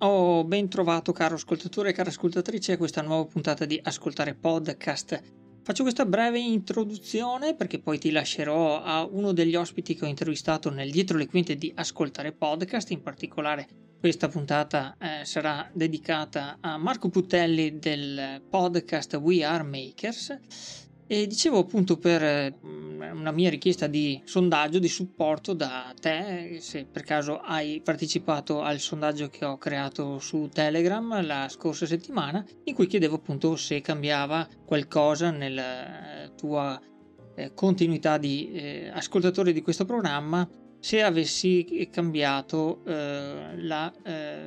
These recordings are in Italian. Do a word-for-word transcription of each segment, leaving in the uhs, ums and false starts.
Oh, ben trovato caro ascoltatore e cara ascoltatrice a questa nuova puntata di Ascoltare Podcast. Faccio questa breve introduzione perché poi ti lascerò a uno degli ospiti che ho intervistato nel dietro le quinte di Ascoltare Podcast. In particolare questa puntata eh, sarà dedicata a Marco Putelli del podcast We Are Makers. E dicevo appunto per una mia richiesta di sondaggio, di supporto da te, se per caso hai partecipato al sondaggio che ho creato su Telegram la scorsa settimana, in cui chiedevo appunto se cambiava qualcosa nella tua eh, continuità di eh, ascoltatore di questo programma, se avessi cambiato eh, la eh,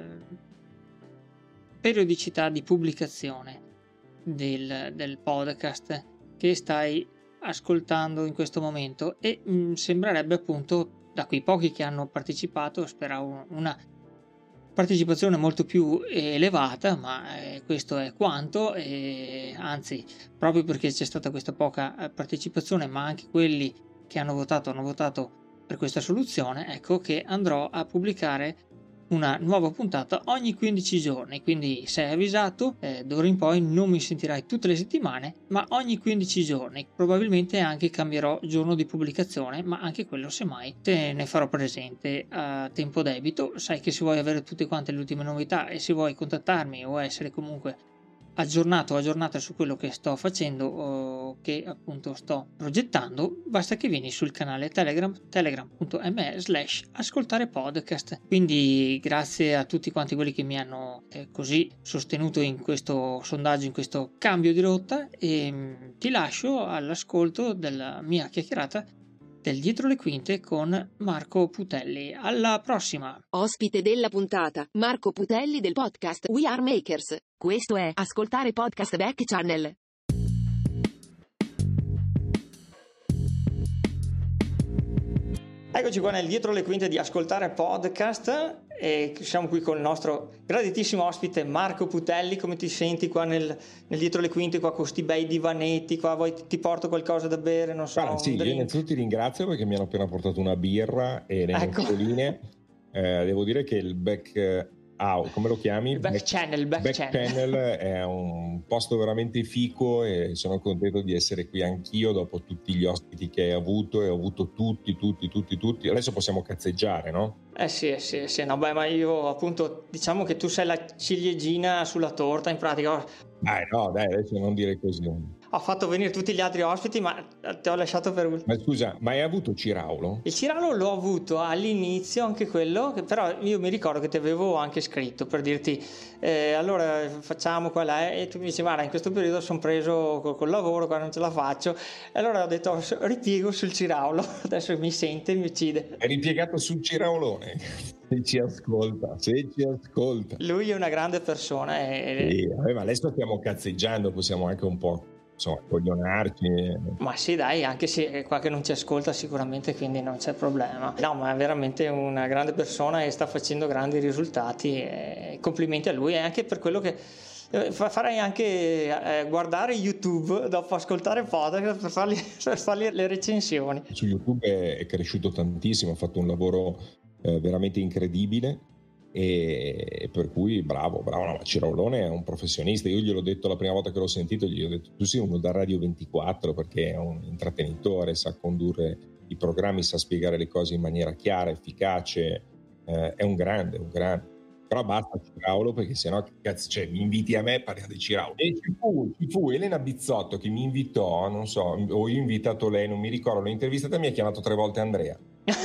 periodicità di pubblicazione del, del podcast che stai ascoltando in questo momento. E mh, sembrerebbe appunto, da quei pochi che hanno partecipato, speravo una partecipazione molto più elevata, ma eh, questo è quanto, e anzi, proprio perché c'è stata questa poca partecipazione, ma anche quelli che hanno votato hanno votato per questa soluzione, ecco che andrò a pubblicare una nuova puntata ogni quindici giorni, quindi sei avvisato, eh, d'ora in poi non mi sentirai tutte le settimane, ma ogni quindici giorni. Probabilmente anche cambierò giorno di pubblicazione, ma anche quello semmai te ne farò presente a tempo debito. Sai che se vuoi avere tutte quante le ultime novità e se vuoi contattarmi o essere comunque aggiornato o aggiornata su quello che sto facendo o che appunto sto progettando, basta che vieni sul canale Telegram, telegram.me slash ascoltare podcast. Quindi grazie a tutti quanti quelli che mi hanno eh, così sostenuto in questo sondaggio, in questo cambio di rotta, e mh, ti lascio all'ascolto della mia chiacchierata del dietro le quinte con Marco Putelli. Alla prossima! Ospite della puntata, Marco Putelli del podcast We Are Makers. Questo è Ascoltare Podcast Back Channel. Eccoci qua nel dietro le quinte di Ascoltare Podcast e siamo qui con il nostro graditissimo ospite Marco Putelli. Come ti senti qua nel, nel dietro le quinte, qua con questi bei divanetti, qua vuoi ti porto qualcosa da bere, non so. Ah, sì, io innanzitutto ti ringrazio perché mi hanno appena portato una birra e le ecco. noccioline. Eh, devo dire che il back out, come lo chiami? Il back, back channel, back, back channel. channel è un posto veramente fico e sono contento di essere qui anch'io dopo tutti gli ospiti che hai avuto, e ho avuto tutti, tutti, tutti, tutti. Adesso possiamo cazzeggiare, no? Eh sì, eh sì, eh sì, no, beh, ma io appunto diciamo che tu sei la ciliegina sulla torta, in pratica. Dai, no, dai, adesso non dire così. Ho fatto venire tutti gli altri ospiti, ma ti ho lasciato per ultimo. Ma scusa, ma hai avuto Ciraulo? Il Ciraulo l'ho avuto all'inizio, anche quello, che però io mi ricordo che ti avevo anche scritto per dirti eh, allora facciamo qua là, e tu mi dici guarda in questo periodo sono preso col, col lavoro, qua non ce la faccio, e allora ho detto ripiego sul Ciraulo, adesso mi sente, mi uccide. È ripiegato sul Ciraolone. Se ci ascolta, se ci ascolta. Lui è una grande persona e... Sì, vabbè, ma adesso stiamo cazzeggiando, possiamo anche un po', insomma, coglionarci. Ma sì, dai, anche se qua che non ci ascolta sicuramente, quindi non c'è problema. No, ma è veramente una grande persona e sta facendo grandi risultati, e complimenti a lui, e anche per quello che farei anche eh, guardare YouTube dopo ascoltare podcast per fargli, per fargli le recensioni. Su YouTube è, è cresciuto tantissimo, ha fatto un lavoro eh, veramente incredibile, e per cui bravo, bravo. No, Cirolone è un professionista. Io gliel'ho detto la prima volta che l'ho sentito, gli ho detto tu sei uno da Radio ventiquattro perché è un intrattenitore, sa condurre i programmi, sa spiegare le cose in maniera chiara, efficace, eh, è un grande, un grande. Però basta Ciraulo, perché sennò che cazzo, cioè, mi inviti a me e parliamo di Ciraulo. E ci fu, ci fu Elena Bizzotto che mi invitò, non so, o io ho invitato lei, non mi ricordo, l'ho intervistata e mi ha chiamato tre volte Andrea.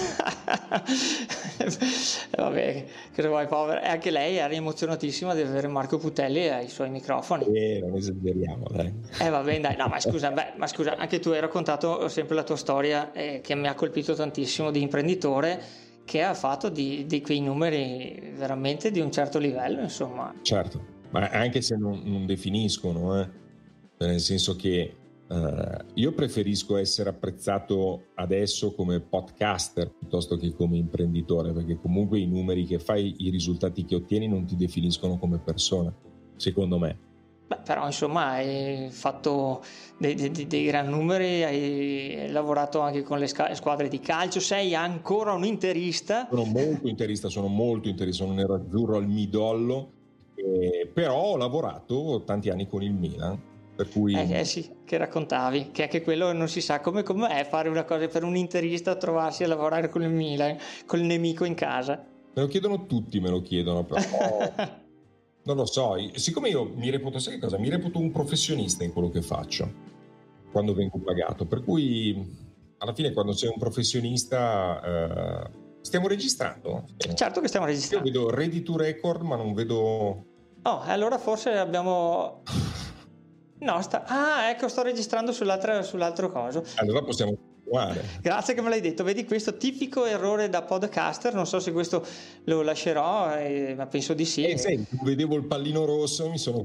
Vabbè, cosa vuoi, povera? E anche lei era emozionatissima di avere Marco Putelli ai suoi microfoni. Eh, non esageriamo, dai. Eh, va bene, dai. No, ma scusa, beh, ma scusa, anche tu hai raccontato sempre la tua storia eh, che mi ha colpito tantissimo, di imprenditore che ha fatto di, di quei numeri veramente di un certo livello, insomma. Certo, ma anche se non, non definiscono, eh, nel senso che Uh, io preferisco essere apprezzato adesso come podcaster piuttosto che come imprenditore, perché comunque i numeri che fai, i risultati che ottieni non ti definiscono come persona, secondo me. Beh, però insomma hai fatto dei, dei, dei gran numeri, hai lavorato anche con le sca- squadre di calcio, sei ancora un interista. Sono molto interista, sono molto interista, sono nerazzurro al midollo, eh, però ho lavorato tanti anni con il Milan, per cui... Eh, eh sì, che raccontavi, che anche quello non si sa come è fare una cosa per un interista, trovarsi a lavorare con il Milan, col nemico in casa. Me lo chiedono tutti, me lo chiedono, però... Non lo so, siccome io mi reputo, sai che cosa? Mi reputo un professionista in quello che faccio quando vengo pagato, per cui alla fine quando sei un professionista eh, stiamo registrando? Certo che stiamo registrando. Io vedo ready to record ma non vedo... Oh, allora forse abbiamo... No, sta... ah ecco, sto registrando sull'altra, sull'altro coso. Allora possiamo... Grazie che me l'hai detto. Vedi questo tipico errore da podcaster, non so se questo lo lascerò, eh, ma penso di sì. Eh, senti, vedevo il pallino rosso, mi sono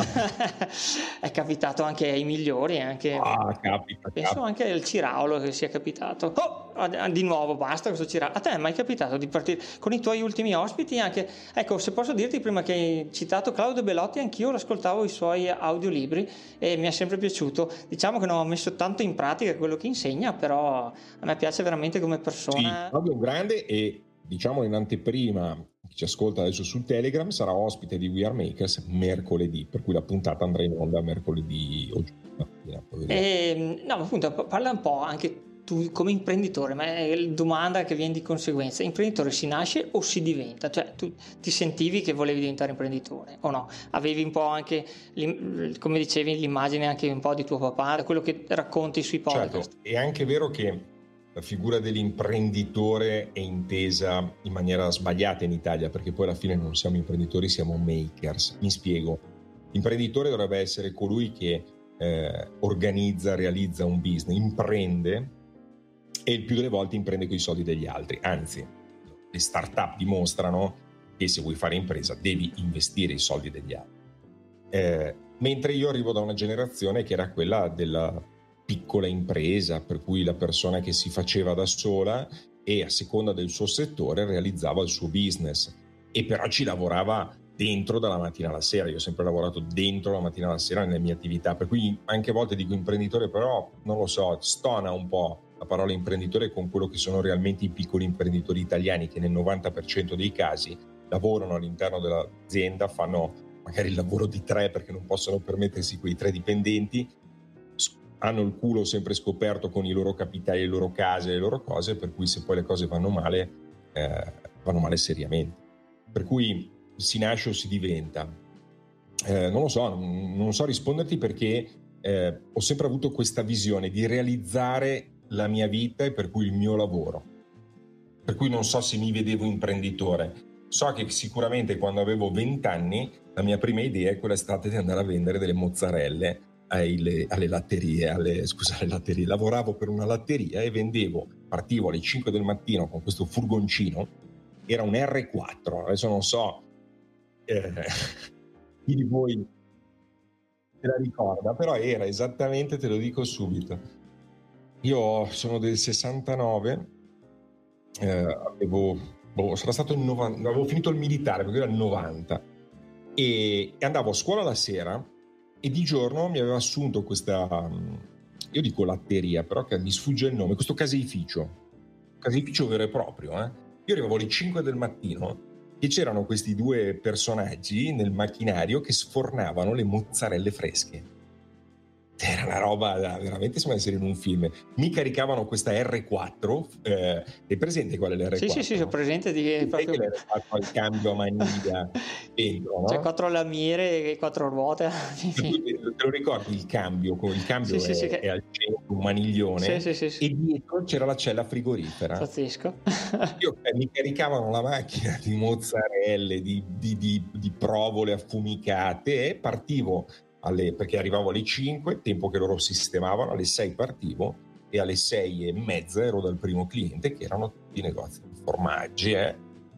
è capitato anche ai migliori, anche ah, capita, penso capita. anche al Ciraulo che sia capitato. Oh, di nuovo basta questo Ciraulo. A te è mai capitato di partire con i tuoi ultimi ospiti anche? Ecco, se posso dirti, prima che hai citato Claudio Belotti, anch'io l'ascoltavo i suoi audiolibri e mi è sempre piaciuto. Diciamo che non ho messo tanto in pratica quello che insegna, però a me piace veramente come persona. Sì, Claudio è un grande, e diciamo in anteprima, chi ci ascolta adesso su Telegram sarà ospite di We Are Makers mercoledì, per cui la puntata andrà in onda mercoledì o giovedì. E, no, appunto, parla un po' anche tu come imprenditore, ma è la domanda che viene di conseguenza: imprenditore si nasce o si diventa? Cioè, tu ti sentivi che volevi diventare imprenditore o no? Avevi un po' anche, come dicevi, l'immagine anche un po' di tuo papà, quello che racconti sui podcast. Certo, è anche vero che la figura dell'imprenditore è intesa in maniera sbagliata in Italia, perché poi alla fine non siamo imprenditori, siamo makers. Mi spiego. L'imprenditore dovrebbe essere colui che eh, organizza, realizza un business, imprende, e il più delle volte imprende con i soldi degli altri. Anzi, le start-up dimostrano che se vuoi fare impresa devi investire i soldi degli altri. Eh, mentre io arrivo da una generazione che era quella della piccola impresa, per cui la persona che si faceva da sola e a seconda del suo settore realizzava il suo business, e però ci lavorava dentro dalla mattina alla sera. Io ho sempre lavorato dentro la mattina alla sera nelle mie attività, per cui anche a volte dico imprenditore, però non lo so, stona un po' la parola imprenditore con quello che sono realmente i piccoli imprenditori italiani, che nel novanta per cento dei casi lavorano all'interno dell'azienda, fanno magari il lavoro di tre perché non possono permettersi quei tre dipendenti, hanno il culo sempre scoperto con i loro capitali, le loro case, le loro cose, per cui se poi le cose vanno male, eh, vanno male seriamente. Per cui si nasce o si diventa? Eh, non lo so, non, non so risponderti, perché eh, ho sempre avuto questa visione di realizzare la mia vita e per cui il mio lavoro. Per cui non so se mi vedevo imprenditore. So che sicuramente quando avevo venti anni la mia prima idea è quella stata di andare a vendere delle mozzarelle alle, alle latterie, alle, scusa, alle latterie. Lavoravo per una latteria e vendevo, partivo alle cinque del mattino con questo furgoncino, era un erre quattro, adesso non so eh, chi di voi se la ricorda, però era esattamente, te lo dico subito, io sono del sessantanove, eh, avevo, boh, sarà stato il novanta, avevo finito il militare perché era il novanta, e, e andavo a scuola la sera, e di giorno mi aveva assunto questa, io dico latteria, però che mi sfugge il nome, questo caseificio, caseificio vero e proprio. Eh? Io arrivavo alle cinque del mattino e c'erano questi due personaggi nel macchinario che sfornavano le mozzarelle fresche. Era una roba veramente, sembra essere in un film. Mi caricavano questa erre quattro, eh, è presente qual è l'erre quattro? Sì, sì, sì, sono presente di proprio... che l'erre quattro al cambio a maniglia dentro, no? Cioè quattro lamiere e quattro ruote. Te lo ricordi il cambio? Il cambio sì, è, sì, sì, è al centro, un maniglione, sì, sì, sì, e dietro c'era la cella frigorifera. Pazzesco. Io, eh, mi caricavano la macchina di mozzarelle, di, di, di, di provole affumicate, e partivo alle, perché arrivavo alle cinque, tempo che loro sistemavano, alle sei partivo, e alle sei e mezza ero dal primo cliente, che erano tutti i negozi di formaggi, eh?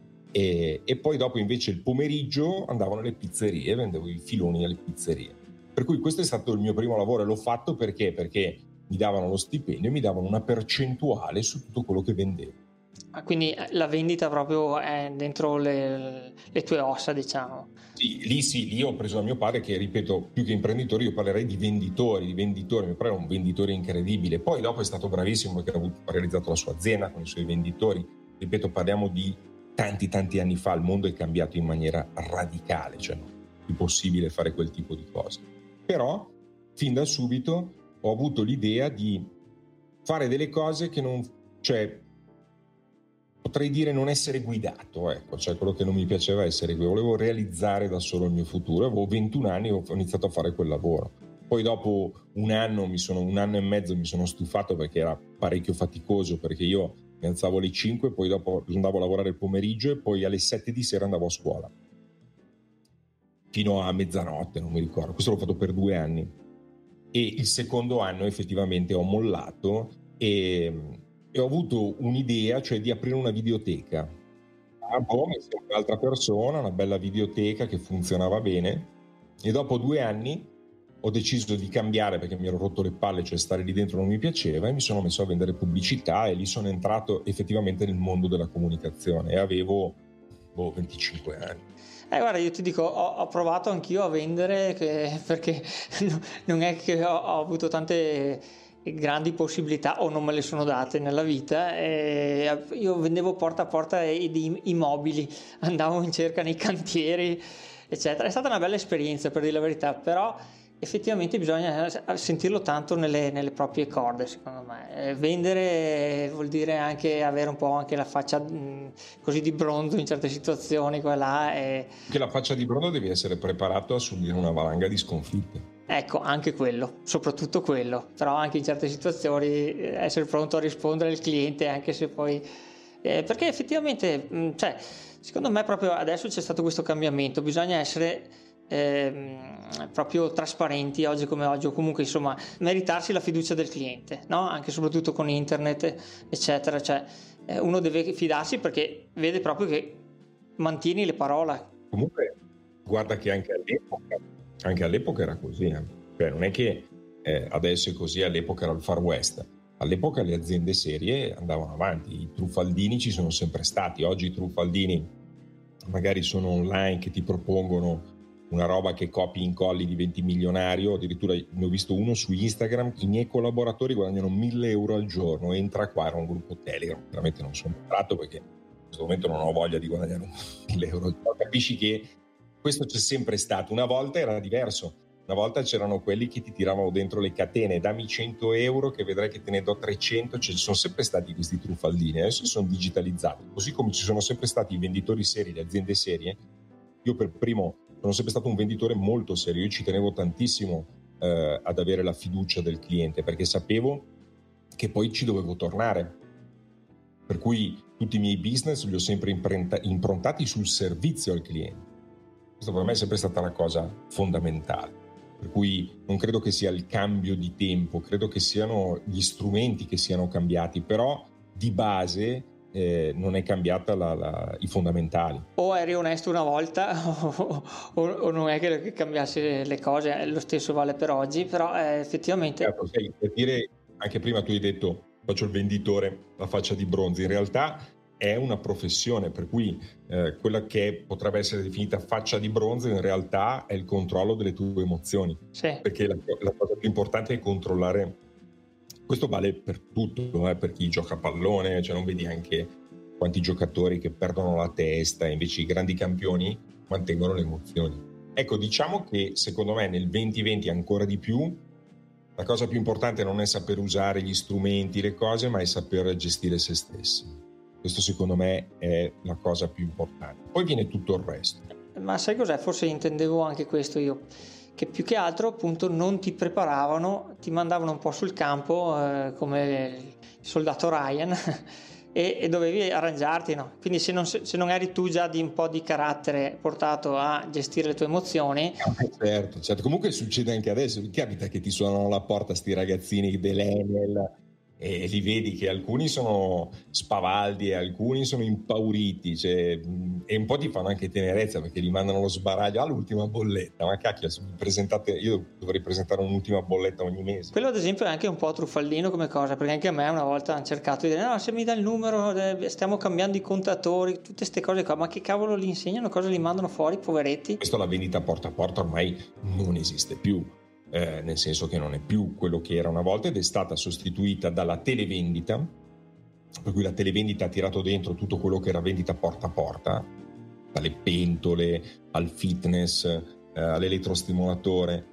e, e poi dopo invece il pomeriggio andavo nelle pizzerie, vendevo i filoni alle pizzerie. Per cui questo è stato il mio primo lavoro, e l'ho fatto perché? Perché mi davano lo stipendio e mi davano una percentuale su tutto quello che vendevo. Quindi la vendita proprio è dentro le, le tue ossa, diciamo. Sì, lì sì, lì ho preso da mio padre che, ripeto, più che imprenditori io parlerei di venditori, di venditori, mio padre era un venditore incredibile, poi dopo è stato bravissimo perché ha, avuto, ha realizzato la sua azienda con i suoi venditori, ripeto, parliamo di tanti tanti anni fa, il mondo è cambiato in maniera radicale, cioè non è più possibile fare quel tipo di cose, però fin da subito ho avuto l'idea di fare delle cose che non, cioè potrei dire non essere guidato, ecco, cioè quello che non mi piaceva essere guidato, volevo realizzare da solo il mio futuro, avevo ventuno anni e ho iniziato a fare quel lavoro, poi dopo un anno, mi sono, un anno e mezzo mi sono stufato perché era parecchio faticoso, perché io mi alzavo alle cinque, poi dopo andavo a lavorare il pomeriggio e poi alle sette di sera andavo a scuola, fino a mezzanotte, non mi ricordo, questo l'ho fatto per due anni e il secondo anno effettivamente ho mollato e... e ho avuto un'idea, cioè di aprire una videoteca. Ah, boh, mi sembra un'altra persona, una bella videoteca che funzionava bene e dopo due anni ho deciso di cambiare perché mi ero rotto le palle, cioè stare lì dentro non mi piaceva e mi sono messo a vendere pubblicità e lì sono entrato effettivamente nel mondo della comunicazione e avevo boh, venticinque anni. Eh, guarda, io ti dico, ho, ho provato anch'io a vendere che, perché non è che ho, ho avuto tante grandi possibilità o non me le sono date nella vita, e io vendevo porta a porta di immobili, andavo in cerca nei cantieri eccetera. È stata una bella esperienza, per dire la verità, però effettivamente bisogna sentirlo tanto nelle, nelle proprie corde, secondo me. Vendere vuol dire anche avere un po' anche la faccia mh, così di bronzo in certe situazioni, quella è... Che la faccia di bronzo devi essere preparato a subire una valanga di sconfitte. Ecco, anche quello, soprattutto quello, però anche in certe situazioni essere pronto a rispondere al cliente, anche se poi... Eh, perché effettivamente, mh, cioè, secondo me proprio adesso c'è stato questo cambiamento, bisogna essere... Eh, proprio trasparenti oggi come oggi, o comunque insomma meritarsi la fiducia del cliente, no? Anche e soprattutto con internet eccetera, cioè eh, uno deve fidarsi perché vede proprio che mantieni le parole. Comunque guarda che anche all'epoca anche all'epoca era così, eh. Cioè, non è che eh, adesso è così, all'epoca era il Far West, all'epoca le aziende serie andavano avanti, i truffaldini ci sono sempre stati, oggi i truffaldini magari sono online che ti propongono una roba che copi e incolli, diventi milionario, addirittura ne ho visto uno su Instagram, i miei collaboratori guadagnano mille euro al giorno, entra qua, era un gruppo Telegram, veramente non sono entrato perché in questo momento non ho voglia di guadagnare mille euro al giorno, capisci che questo c'è sempre stato, una volta era diverso, una volta c'erano quelli che ti tiravano dentro le catene, dammi cento euro che vedrai che te ne do trecento, cioè, ci sono sempre stati questi truffaldini, adesso sono digitalizzati, così come ci sono sempre stati i venditori seri, le aziende serie. Io per primo sono sempre stato un venditore molto serio, io ci tenevo tantissimo eh, ad avere la fiducia del cliente perché sapevo che poi ci dovevo tornare, per cui tutti i miei business li ho sempre imprenta- improntati sul servizio al cliente. Questo per me è sempre stata la cosa fondamentale, per cui non credo che sia il cambio di tempo, credo che siano gli strumenti che siano cambiati, però di base Eh, non è cambiata la, la, i fondamentali. O eri onesto una volta o, o, o non è che, che cambiasse le cose, lo stesso vale per oggi, però eh, effettivamente certo, sai, per dire, anche prima tu hai detto faccio il venditore, la faccia di bronzo, in realtà è una professione, per cui eh, quella che potrebbe essere definita faccia di bronzo in realtà è il controllo delle tue emozioni, sì. Perché la, la cosa più importante è controllare. Questo vale per tutto, eh, per chi gioca a pallone, cioè non vedi anche quanti giocatori che perdono la testa, invece i grandi campioni mantengono le emozioni. Ecco, diciamo che secondo me nel duemilaventi ancora di più, la cosa più importante non è saper usare gli strumenti, le cose, ma è saper gestire se stessi. Questo secondo me è la cosa più importante. Poi viene tutto il resto. Ma sai cos'è? Forse intendevo anche questo io, che più che altro appunto non ti preparavano, ti mandavano un po' sul campo eh, come il soldato Ryan e, e dovevi arrangiarti, no? Quindi se non, se non eri tu già di un po' di carattere portato a gestire le tue emozioni, certo, certo. Comunque succede anche adesso, mi capita che ti suonano alla porta sti ragazzini dell'Enel e li vedi che alcuni sono spavaldi e alcuni sono impauriti, cioè, e un po' ti fanno anche tenerezza perché gli mandano lo sbaraglio all'ultima bolletta, ma cacchio, se mi presentate, io dovrei presentare un'ultima bolletta ogni mese. Quello ad esempio è anche un po' truffaldino come cosa, perché anche a me una volta hanno cercato di dire no, se mi dà il numero stiamo cambiando i contatori, tutte queste cose qua, ma che cavolo li insegnano, cosa li mandano fuori, poveretti? Questo, la vendita porta a porta ormai non esiste più. Eh, nel senso che non è più quello che era una volta ed è stata sostituita dalla televendita, per cui la televendita ha tirato dentro tutto quello che era vendita porta a porta, dalle pentole al fitness, eh, all'elettrostimolatore,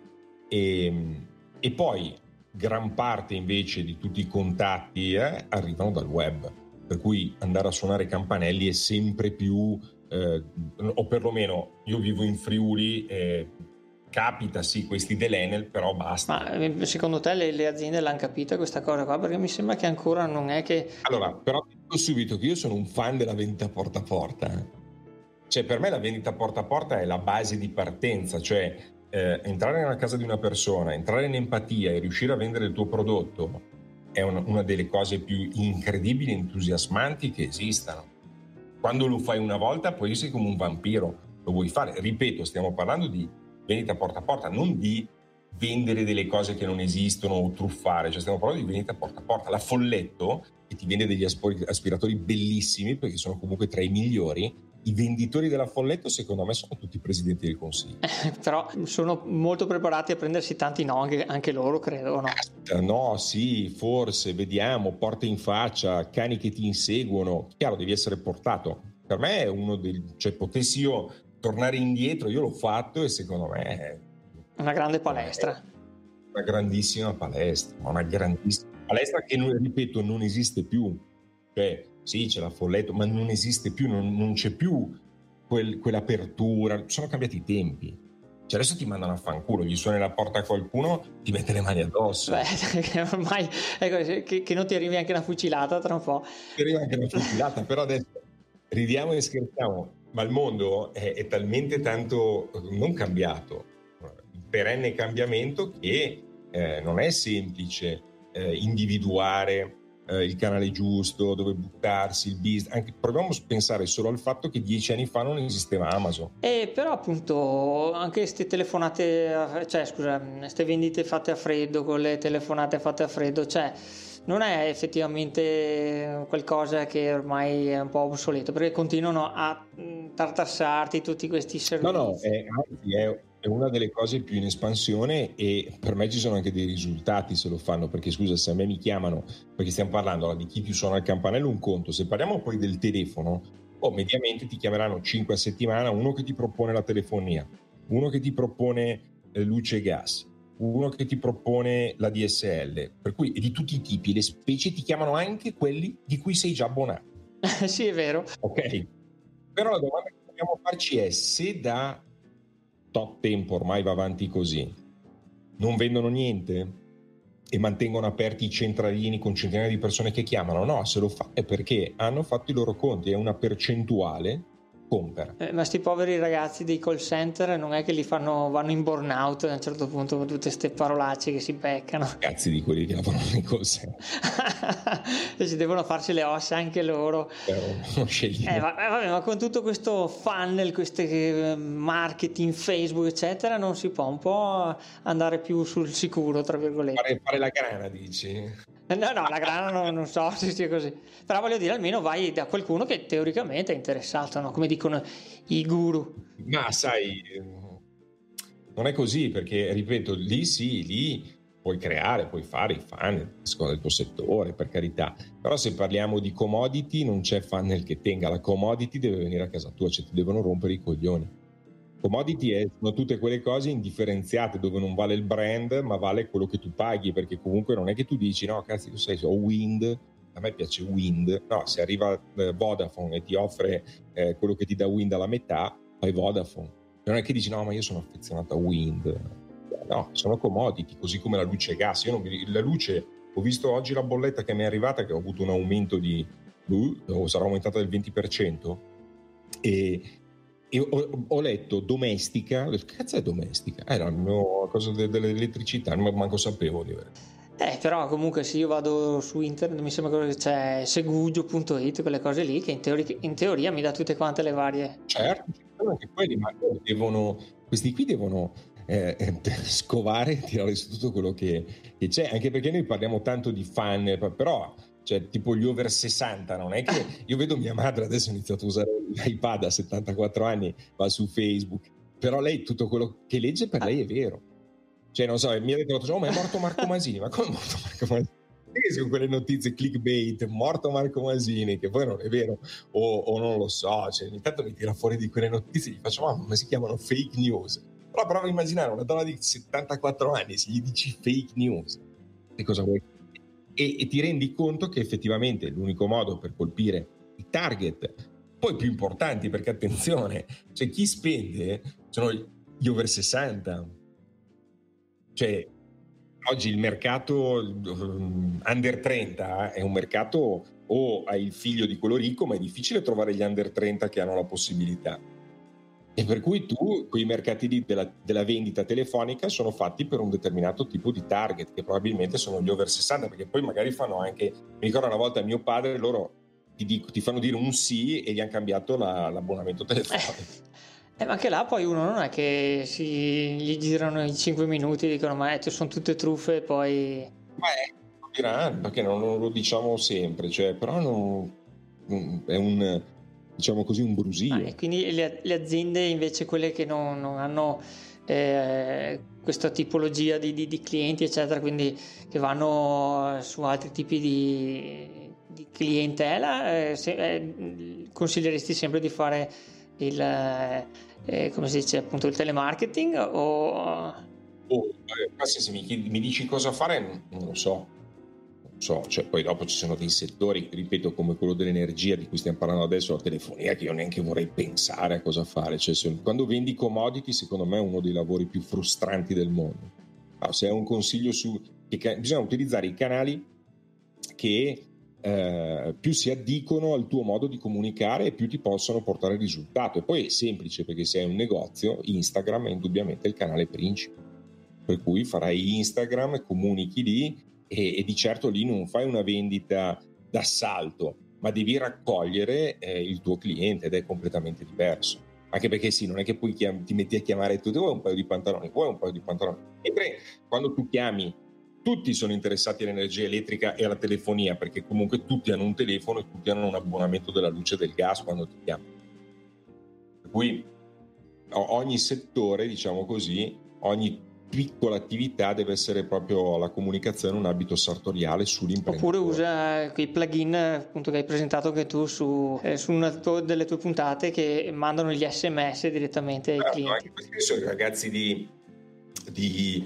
e, e poi gran parte invece di tutti i contatti eh, arrivano dal web, per cui andare a suonare campanelli è sempre più, eh, o perlomeno io vivo in Friuli, eh, capita sì questi dell'Enel, però basta. Ma secondo te le, le aziende l'hanno capita questa cosa qua? Perché mi sembra che ancora non è che... Allora, però ti dico subito che io sono un fan della vendita porta a porta. Cioè, per me la vendita porta a porta è la base di partenza, cioè eh, entrare nella casa di una persona, entrare in empatia e riuscire a vendere il tuo prodotto è una, una delle cose più incredibili e entusiasmanti che esistano. Quando lo fai una volta poi sei come un vampiro, lo vuoi fare. Ripeto, stiamo parlando di vendita porta a porta, non di vendere delle cose che non esistono o truffare, cioè stiamo parlando di vendita porta a porta. La Folletto, che ti vende degli aspiratori bellissimi perché sono comunque tra i migliori, i venditori della Folletto secondo me sono tutti presidenti del consiglio. Eh, però sono molto preparati a prendersi tanti no, anche, anche loro credo, no? Aspetta, no, sì, forse, vediamo, porte in faccia, cani che ti inseguono, chiaro, devi essere portato. Per me è uno dei, cioè potessi io tornare indietro, io l'ho fatto e secondo me è una grande palestra, una grandissima palestra, una grandissima palestra che non, ripeto, non esiste più. Cioè sì, c'è la Folletto, ma non esiste più, non, non c'è più quel, quell'apertura, sono cambiati i tempi. Cioè adesso ti mandano a fanculo, gli suoni la porta a qualcuno, ti mette le mani addosso. Beh, ormai ecco, che, che non ti arrivi anche una fucilata tra un po'. Ti arriva anche una fucilata, però adesso ridiamo e scherziamo. Ma il mondo è, è talmente tanto non cambiato, in perenne cambiamento, che eh, non è semplice eh, individuare eh, il canale giusto, dove buttarsi, il business. Anche, proviamo a pensare solo al fatto che dieci anni fa non esisteva Amazon. E però appunto anche queste telefonate, cioè scusa, queste vendite fatte a freddo, con le telefonate fatte a freddo, cioè non è effettivamente qualcosa che ormai è un po' obsoleto, perché continuano a tartassarti tutti questi servizi. No, no, è, anzi, è, è una delle cose più in espansione, e per me ci sono anche dei risultati se lo fanno, perché scusa, se a me mi chiamano, perché stiamo parlando di chi ti suona il campanello, un conto, se parliamo poi del telefono, oh, mediamente ti chiameranno cinque a settimana, uno che ti propone la telefonia, uno che ti propone eh, luce e gas, uno che ti propone la D S L, per cui di tutti i tipi, le specie, ti chiamano anche quelli di cui sei già abbonato. Sì, è vero. Ok, però la domanda che dobbiamo farci è: se da tot tempo ormai va avanti così, non vendono niente e mantengono aperti i centralini con centinaia di persone che chiamano? No, se lo fa è perché hanno fatto i loro conti, è una percentuale compra. Eh, ma sti poveri ragazzi dei call center non è che li fanno, vanno in burnout a un certo punto con tutte queste parolacce che si beccano? Cazzi di quelli che lavorano nei call center. E si devono farci le ossa anche loro. Però non scegli. Eh, vabbè, ma con tutto questo funnel, queste marketing, Facebook, eccetera, non si può un po' andare più sul sicuro, tra virgolette. Fare, fare la grana, dici? No, no, la grana non, non so se sia così. Però voglio dire, almeno vai da qualcuno che teoricamente è interessato, no? Come dicono i guru. Ma sai, non è così, perché ripeto, lì sì, lì puoi creare, puoi fare i funnel a seconda del tuo settore, per carità. Però se parliamo di commodity non c'è funnel che tenga. La commodity deve venire a casa tua, cioè ti devono rompere i coglioni. Commodity è, sono tutte quelle cose indifferenziate dove non vale il brand ma vale quello che tu paghi, perché comunque non è che tu dici no cazzo, tu sai, ho Wind, a me piace Wind, no, se arriva eh, Vodafone e ti offre eh, quello che ti dà Wind alla metà, fai Vodafone. Non è che dici no ma io sono affezionato a Wind, no, sono commodity, così come la luce e gas. Io non mi, la luce, ho visto oggi la bolletta che mi è arrivata che ho avuto un aumento di uh, sarà aumentata del venti per cento e E ho, ho letto domestica, che cazzo è domestica? Era la mia cosa de, dell'elettricità, non manco sapevo di avere. Eh, però comunque se io vado su internet mi sembra che c'è segugio punto it, quelle cose lì, che in, teori- in teoria mi dà tutte quante le varie... Certo, anche quelli, ma devono, questi qui devono eh, scovare e tirare su tutto quello che, che c'è, anche perché noi parliamo tanto di fan, però cioè tipo gli over sessanta, non è che io vedo mia madre adesso ha iniziato a usare l'iPad a settantaquattro anni, va su Facebook, però lei tutto quello che legge per lei è vero. Cioè, non so, mi ha detto, oh, ma è morto Marco Masini, ma come è morto Marco Masini? Con quelle notizie clickbait, morto Marco Masini, che poi non è vero, o, o non lo so, cioè, ogni tanto mi tira fuori di quelle notizie e gli faccio, ma, ma si chiamano fake news. Però prova a immaginare una donna di settantaquattro anni, se gli dici fake news, che cosa vuoi? E, e ti rendi conto che effettivamente l'unico modo per colpire i target, poi più importanti, perché attenzione, cioè chi spende sono gli over sessanta. Cioè, oggi il mercato um, under trenta è un mercato, o hai il figlio di quello ricco, ma è difficile trovare gli under trenta che hanno la possibilità. E per cui tu, quei mercati lì della, della vendita telefonica sono fatti per un determinato tipo di target, che probabilmente sono gli over sessanta, perché poi magari fanno anche, mi ricordo una volta mio padre, loro ti, dico, ti fanno dire un sì e gli hanno cambiato la, l'abbonamento telefonico. Eh, ma anche là poi uno non è che si, gli girano i cinque minuti e dicono ma eh, sono tutte truffe e poi... Ma è, diranno, perché non, non lo diciamo sempre, cioè, però non, è un, diciamo così, un brusio. Ah, e quindi le, le aziende invece, quelle che non, non hanno eh, questa tipologia di, di, di clienti eccetera, quindi che vanno su altri tipi di, di clientela, eh, se, eh, consiglieresti sempre di fare il... Eh, come si dice appunto il telemarketing o... Oh, se mi, chiedi, mi dici cosa fare non lo so, non so, cioè poi dopo ci sono dei settori, ripeto, come quello dell'energia di cui stiamo parlando adesso, la telefonia, che io neanche vorrei pensare a cosa fare, cioè se, quando vendi commodity secondo me è uno dei lavori più frustranti del mondo. Allora, se hai un consiglio su che bisogna utilizzare i canali che Eh, più si addicono al tuo modo di comunicare e più ti possono portare risultato. E poi è semplice, perché se hai un negozio, Instagram è indubbiamente il canale principe, per cui farai Instagram, comunichi lì e, e di certo lì non fai una vendita d'assalto, ma devi raccogliere eh, il tuo cliente, ed è completamente diverso. Anche perché sì, non è che poi chiam- ti metti a chiamare tutti, vuoi un paio di pantaloni, vuoi un paio di pantaloni. E beh, quando tu chiami, tutti sono interessati all'energia elettrica e alla telefonia, perché comunque tutti hanno un telefono e tutti hanno un abbonamento della luce e del gas quando ti chiamano. Per cui ogni settore, diciamo così, ogni piccola attività deve essere proprio la comunicazione un abito sartoriale sull'imprenditore. Oppure usa quei plugin appunto che hai presentato che tu su, eh, su una delle tue puntate, che mandano gli sms direttamente ai certo, clienti. Anche questi sono i ragazzi di, di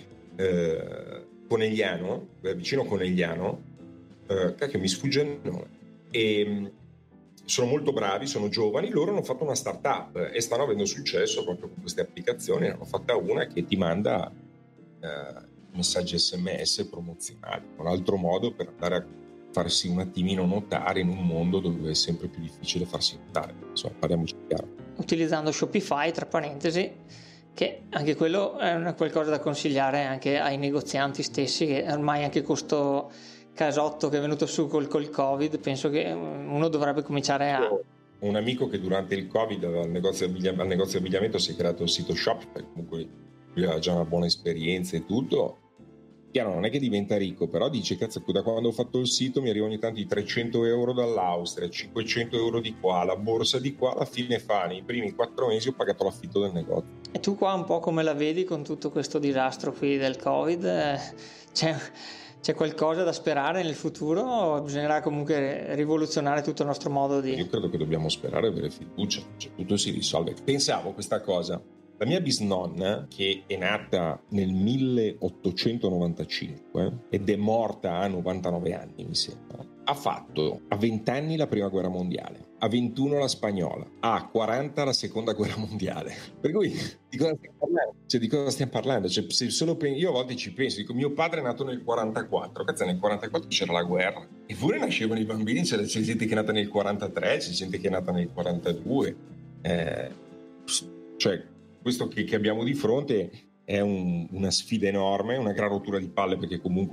eh, Conegliano, vicino Conegliano, eh, che mi sfugge il nome, e sono molto bravi, sono giovani, loro hanno fatto una startup e stanno avendo successo proprio con queste applicazioni. Ne hanno fatta una che ti manda eh, messaggi sms promozionali, un altro modo per andare a farsi un attimino notare in un mondo dove è sempre più difficile farsi notare. Insomma, parliamoci chiaro. Utilizzando Shopify, tra parentesi, che anche quello è una qualcosa da consigliare anche ai negozianti stessi, che ormai anche questo casotto che è venuto su col, col Covid, penso che uno dovrebbe cominciare a... Un amico che durante il Covid al negozio, al negozio di abbigliamento si è creato il sito Shopify, comunque lui aveva già una buona esperienza e tutto. Chiaro, non è che diventa ricco, però dice, cazzo, da quando ho fatto il sito mi arrivano ogni tanto i trecento euro dall'Austria, cinquecento euro di qua, la borsa di qua, alla fine fa, nei primi quattro mesi ho pagato l'affitto del negozio. E tu qua un po' come la vedi con tutto questo disastro qui del Covid? Eh, c'è, c'è qualcosa da sperare nel futuro o bisognerà comunque rivoluzionare tutto il nostro modo di... Io credo che dobbiamo sperare e avere fiducia, cioè tutto si risolve. Pensavo questa cosa. La mia bisnonna, che è nata nel milleottocentonovantacinque ed è morta a novantanove anni, mi sembra, ha fatto a venti anni la prima guerra mondiale, a ventuno la spagnola, a quaranta la seconda guerra mondiale. Per cui di cosa stiamo parlando? Cioè, di cosa stiamo parlando? Cioè, se solo pen- io a volte ci penso, dico, mio padre è nato nel quarantaquattro, cazzo, nel quarantaquattro c'era la guerra, eppure nascevano i bambini, c'è, c'è gente che è nata nel quarantatré, c'è gente che è nata nel quarantadue, eh, cioè questo che, che abbiamo di fronte è un, una sfida enorme, una gran rottura di palle, perché comunque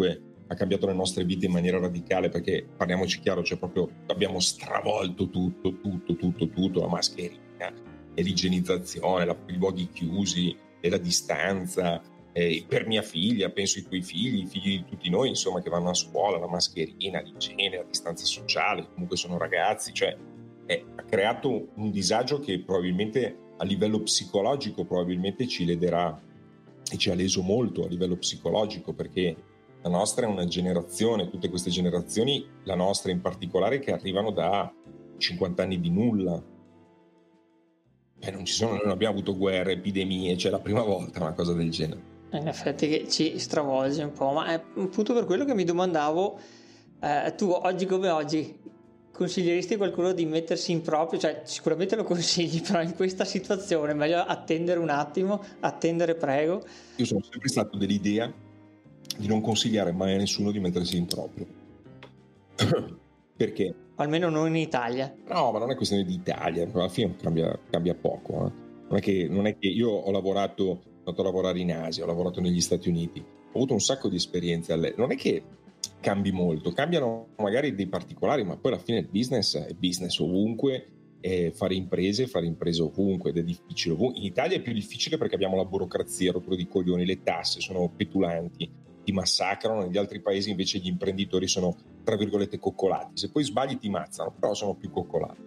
ha cambiato le nostre vite in maniera radicale, perché parliamoci chiaro, cioè proprio abbiamo stravolto tutto, tutto, tutto, tutto, la mascherina, e l'igienizzazione, la, i luoghi chiusi, e la distanza, e per mia figlia, penso ai tuoi figli, i figli di tutti noi, insomma, che vanno a scuola, la mascherina, l'igiene, la distanza sociale, comunque sono ragazzi, cioè è, ha creato un disagio che probabilmente a livello psicologico probabilmente ci lederà, e ci ha leso molto a livello psicologico, perché la nostra è una generazione, tutte queste generazioni, la nostra in particolare, che arrivano da cinquanta anni di nulla. Eh, non ci sono, non abbiamo avuto guerre, epidemie, cioè la prima volta una cosa del genere. In effetti che ci stravolge un po', ma è appunto per quello che mi domandavo, eh, tu oggi come oggi consiglieresti a qualcuno di mettersi in proprio? Cioè sicuramente lo consigli, però in questa situazione è meglio attendere un attimo, attendere prego. Io sono sempre stato dell'idea di non consigliare mai a nessuno di mettersi in proprio. Perché? Almeno non in Italia. No, ma non è questione di Italia, alla fine cambia, cambia poco. Eh. Non è che, non è che io ho lavorato, ho fatto lavorare in Asia, ho lavorato negli Stati Uniti, ho avuto un sacco di esperienze all'estero. Non è che cambi molto, cambiano magari dei particolari, ma poi alla fine il business è business ovunque, e fare imprese, fare imprese ovunque, ed è difficile ovunque. In Italia è più difficile perché abbiamo la burocrazia, rottura di coglioni, le tasse sono petulanti, ti massacrano. Negli altri paesi invece gli imprenditori sono, tra virgolette, coccolati. Se poi sbagli ti mazzano, però sono più coccolati.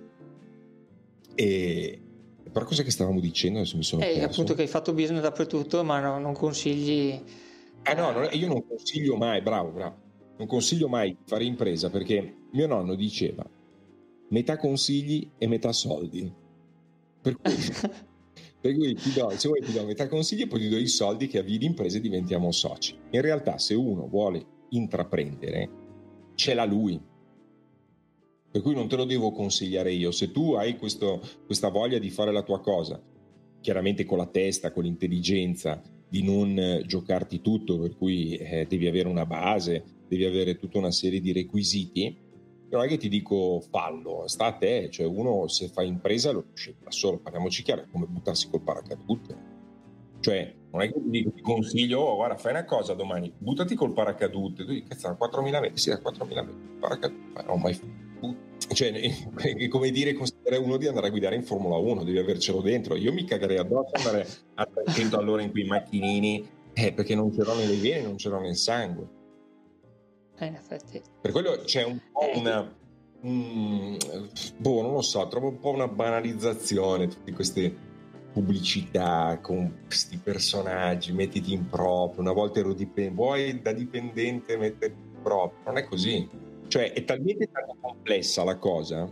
E però cosa che stavamo dicendo? Adesso mi sono eh, perso. Appunto che hai fatto business dappertutto, ma no, non consigli. Eh no, non, io non consiglio mai, bravo, bravo. Non consiglio mai di fare impresa, perché mio nonno diceva metà consigli e metà soldi. Per cui, per cui ti do, se vuoi ti do metà consigli e poi ti do i soldi che avvii l'impresa e diventiamo soci. In realtà se uno vuole intraprendere, ce l'ha lui. Per cui non te lo devo consigliare io. Se tu hai questo, questa voglia di fare la tua cosa, chiaramente con la testa, con l'intelligenza, di non giocarti tutto, per cui eh, devi avere una base, devi avere tutta una serie di requisiti, non è che ti dico fallo, sta a te, cioè uno se fa impresa lo sceglie da solo, parliamoci chiaro, è come buttarsi col paracadute, cioè non è che ti dico, ti consiglio, oh, guarda, fai una cosa domani, buttati col paracadute, tu dici, cazzo, da quattromila metri, sì, da quattromila metri, paracadute, ma non mai fatto. Cioè, è come dire, consigliare uno di andare a guidare in Formula uno, devi avercelo dentro. Io mi cagherei addosso andare a trecento all'ora in quei macchinini, eh, perché non c'erano nelle vene, non c'erano nel sangue. Eh, in effetti. Per quello c'è un po' una, um, boh, non lo so, trovo un po' una banalizzazione, tutte queste pubblicità con questi personaggi, mettiti in proprio, una volta ero dipendente, vuoi da dipendente metterti in proprio, non è così. Cioè è talmente tanto complessa la cosa,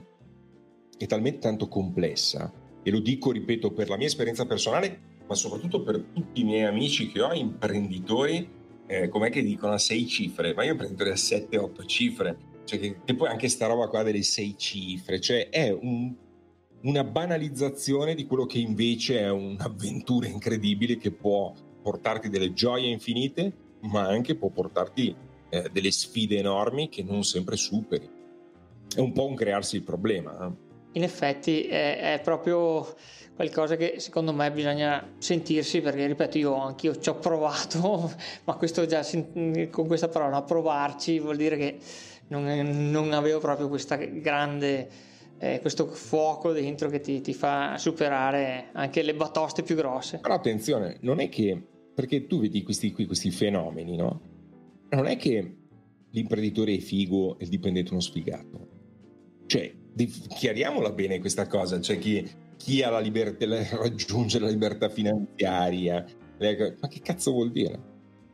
è talmente tanto complessa, e lo dico, ripeto, per la mia esperienza personale, ma soprattutto per tutti i miei amici che ho, imprenditori, eh, com'è che dicono a sei cifre, ma io imprenditori a sette otto cifre, cioè che, che poi anche sta roba qua delle sei cifre, cioè è un, una banalizzazione di quello che invece è un'avventura incredibile che può portarti delle gioie infinite, ma anche può portarti eh, delle sfide enormi che non sempre superi. È un po' un crearsi il problema. Eh? In effetti è, è proprio qualcosa che secondo me bisogna sentirsi, perché ripeto, io anch'io ci ho provato, ma questo già con questa parola provarci vuol dire che non, non avevo proprio questa grande eh, questo fuoco dentro che ti, ti fa superare anche le batoste più grosse. Però attenzione, non è che, perché tu vedi questi qui questi fenomeni, no? Non è che l'imprenditore è figo e il dipendente è uno sfigato. Cioè, chiariamola bene questa cosa, cioè chi, chi ha la libertà, raggiunge la libertà finanziaria, ma che cazzo vuol dire?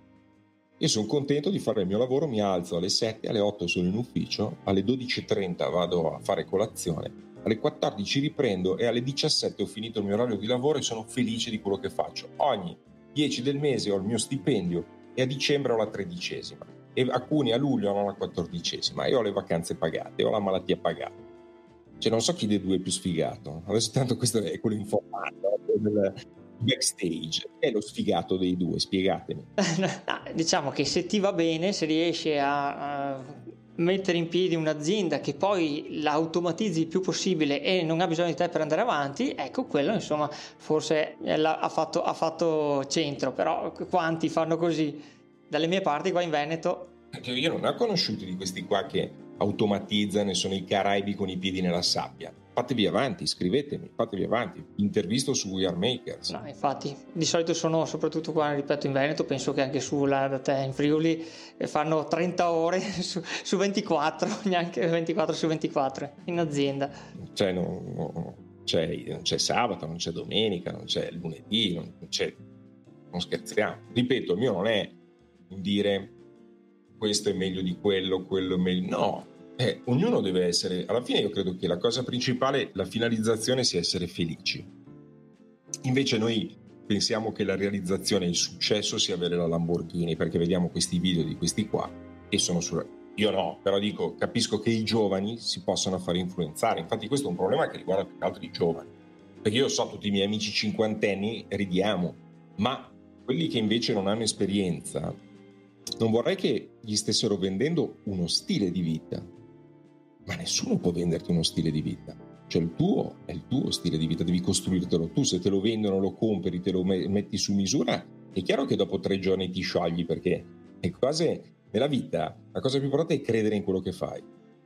Io sono contento di fare il mio lavoro, mi alzo alle sette, alle otto sono in ufficio, alle dodici e trenta vado a fare colazione, alle quattordici riprendo e alle diciassette ho finito il mio orario di lavoro e sono felice di quello che faccio. Ogni dieci del mese ho il mio stipendio e a dicembre ho la tredicesima. E alcuni a luglio hanno la quattordicesima. Io ho le vacanze pagate, ho la malattia pagata. Cioè non so chi dei due è più sfigato. Adesso tanto questo è quello informato del backstage. È lo sfigato dei due, spiegatemi. No, diciamo che se ti va bene, se riesci a, a mettere in piedi un'azienda che poi la automatizzi il più possibile e non ha bisogno di te per andare avanti, ecco, quello insomma forse ha fatto, ha fatto centro. Però quanti fanno così? Dalle mie parti qua in Veneto Io non ho conosciuti di questi qua che automatizzano e sono i Caraibi con i piedi nella sabbia. Fatevi avanti, scrivetemi, fatevi avanti. Intervisto su We Are Makers. No, infatti, di solito sono, soprattutto qua, ripeto, in Veneto, penso che anche sulla da te in Friuli fanno trenta ore su, su ventiquattro, neanche ventiquattro su ventiquattro in azienda. Cioè, no, no, c'è, non c'è sabato, non c'è domenica, non c'è lunedì, non c'è, non scherziamo. Ripeto, il mio non è un dire questo è meglio di quello, quello è meglio, no, eh, ognuno deve essere, alla fine io credo che la cosa principale, la finalizzazione sia essere felici. Invece noi pensiamo che la realizzazione, il successo sia avere la Lamborghini, perché vediamo questi video di questi qua e sono su, io no, però dico, capisco che i giovani si possano fare influenzare, infatti questo è un problema che riguarda più che altro i giovani, perché io so tutti i miei amici cinquantenni ridiamo, ma quelli che invece non hanno esperienza, non vorrei che gli stessero vendendo uno stile di vita, ma nessuno può venderti uno stile di vita, cioè il tuo è il tuo stile di vita, devi costruirtelo tu, se te lo vendono, lo compri, te lo metti su misura, è chiaro che dopo tre giorni ti sciogli, perché le cose nella vita, la cosa più importante è credere in quello che fai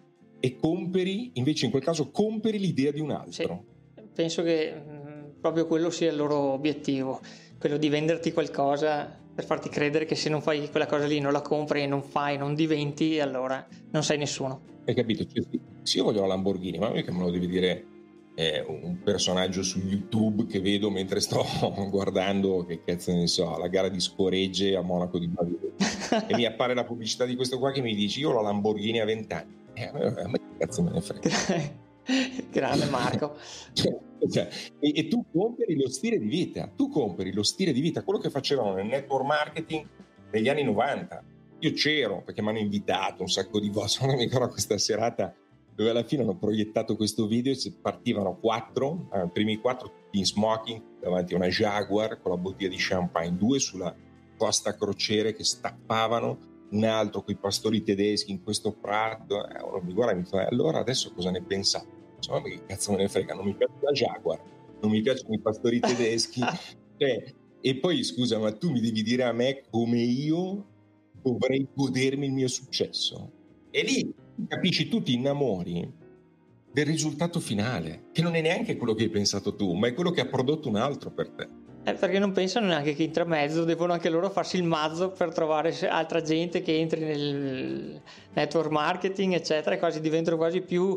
e compri, invece in quel caso compri l'idea di un altro. Sì, penso che mh, proprio quello sia il loro obiettivo, quello di venderti qualcosa per farti credere che se non fai quella cosa lì, non la compri e non fai, non diventi, allora non sei nessuno. Hai capito? Cioè, sì, io voglio la Lamborghini, ma mica me lo devi dire eh, un personaggio su YouTube che vedo mentre sto guardando, che cazzo ne so, la gara di scoregge a Monaco di Baviera e mi appare la pubblicità di questo qua che mi dice io ho la Lamborghini a venti anni. Eh, a me che cazzo me ne frega. Grande Marco. Cioè, cioè, e, e tu compri lo stile di vita, tu compri lo stile di vita, quello che facevano nel network marketing negli anni novanta. Io c'ero perché mi hanno invitato un sacco di volte, non mi ricordo questa serata dove alla fine hanno proiettato questo video e partivano quattro, eh, i primi quattro tutti in smoking davanti a una Jaguar con la bottiglia di champagne, due sulla costa crociere che stappavano, un altro con i pastori tedeschi in questo prato, eh, uno mi guarda e mi fa allora adesso cosa ne pensate? Insomma, ma che cazzo me ne frega, non mi piace la Jaguar, non mi piacciono i pastori tedeschi, cioè, e poi scusa, ma tu mi devi dire a me come io dovrei godermi il mio successo? E lì capisci, tu ti innamori del risultato finale, che non è neanche quello che hai pensato tu, ma è quello che ha prodotto un altro per te. Eh, perché non pensano neanche che intramezzo devono anche loro farsi il mazzo per trovare altra gente che entri nel network marketing, eccetera, e quasi diventano quasi più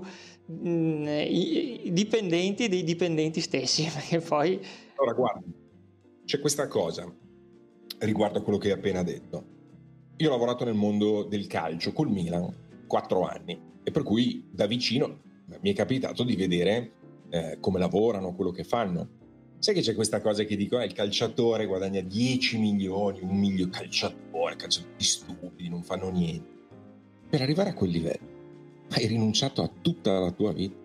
mh, dipendenti dei dipendenti stessi, perché poi... Allora, guarda, c'è questa cosa riguardo a quello che hai appena detto. Io ho lavorato nel mondo del calcio col Milan quattro anni e per cui da vicino mi è capitato di vedere eh, come lavorano, quello che fanno. Sai che c'è questa cosa che dico, eh, il calciatore guadagna dieci milioni, un milione, calciatore, calciatori stupidi, non fanno niente. Per arrivare a quel livello hai rinunciato a tutta la tua vita.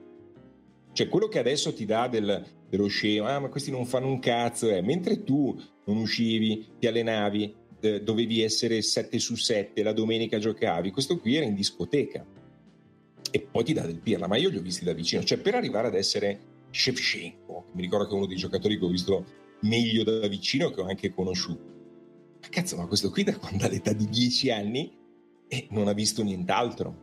Cioè quello che adesso ti dà del, dello scemo, ah ma questi non fanno un cazzo, eh. Mentre tu non uscivi, ti allenavi, eh, dovevi essere sette su sette, la domenica giocavi, questo qui era in discoteca. E poi ti dà del pirla, ma io li ho visti da vicino. Cioè per arrivare ad essere Shevchenko, che mi ricordo che è uno dei giocatori che ho visto meglio da vicino, che ho anche conosciuto. Ma cazzo, ma questo qui da quando ha l'età di dieci anni e non ha visto nient'altro.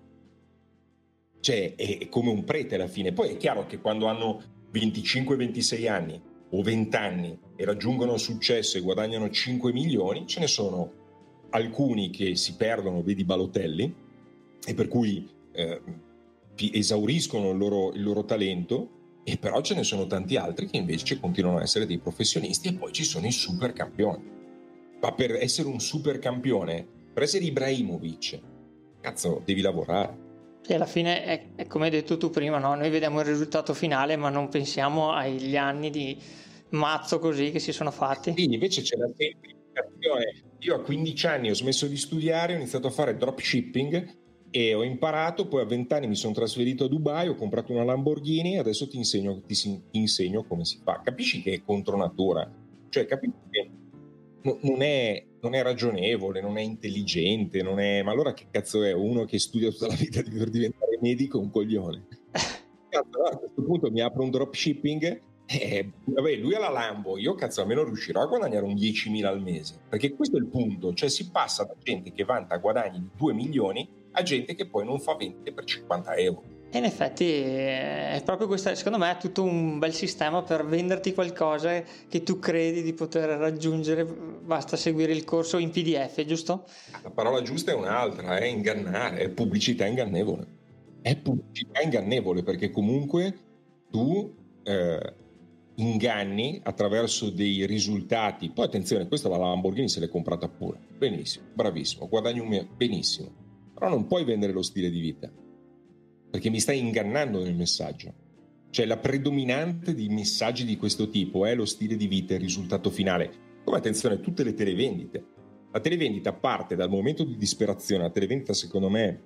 Cioè è come un prete alla fine. Poi è chiaro che quando hanno venticinque ventisei anni o venti anni e raggiungono il successo e guadagnano cinque milioni, ce ne sono alcuni che si perdono, vedi Balotelli, e per cui eh, esauriscono il loro, il loro talento. E però ce ne sono tanti altri che invece continuano a essere dei professionisti, e poi ci sono i super campioni. Ma per essere un super campione, per essere Ibrahimovic, cazzo, devi lavorare. E alla fine è, è come hai detto tu prima, no? Noi vediamo il risultato finale, ma non pensiamo agli anni di mazzo così che si sono fatti. Sì, invece c'è la semplificazione. Io a quindici anni ho smesso di studiare, ho iniziato a fare dropshipping e ho imparato, poi a venti anni mi sono trasferito a Dubai, ho comprato una Lamborghini e adesso ti insegno, ti, ti insegno come si fa. Capisci che è contro natura? Cioè capisci che no, non, è, non è ragionevole, non è intelligente, non è... Ma allora che cazzo è? Uno che studia tutta la vita di dover diventare medico, un coglione. Cazzo, a questo punto mi apro un dropshipping Eh, vabbè, lui ha la Lambo, io cazzo almeno riuscirò a guadagnare un diecimila al mese, perché questo è il punto, cioè si passa da gente che vanta guadagni di due milioni a gente che poi non fa vendite per cinquanta euro. E in effetti è proprio questo, secondo me è tutto un bel sistema per venderti qualcosa che tu credi di poter raggiungere, basta seguire il corso in P D F, giusto? La parola giusta è un'altra, è ingannare, è pubblicità ingannevole. È pubblicità ingannevole perché comunque tu eh, inganni attraverso dei risultati. Poi attenzione, questa la Lamborghini se l'è comprata pure, benissimo, bravissimo, guadagni un mio, benissimo, però non puoi vendere lo stile di vita perché mi stai ingannando nel messaggio. Cioè la predominante di messaggi di questo tipo è lo stile di vita e il risultato finale. Come attenzione, tutte le televendite, la televendita parte dal momento di disperazione. La televendita secondo me,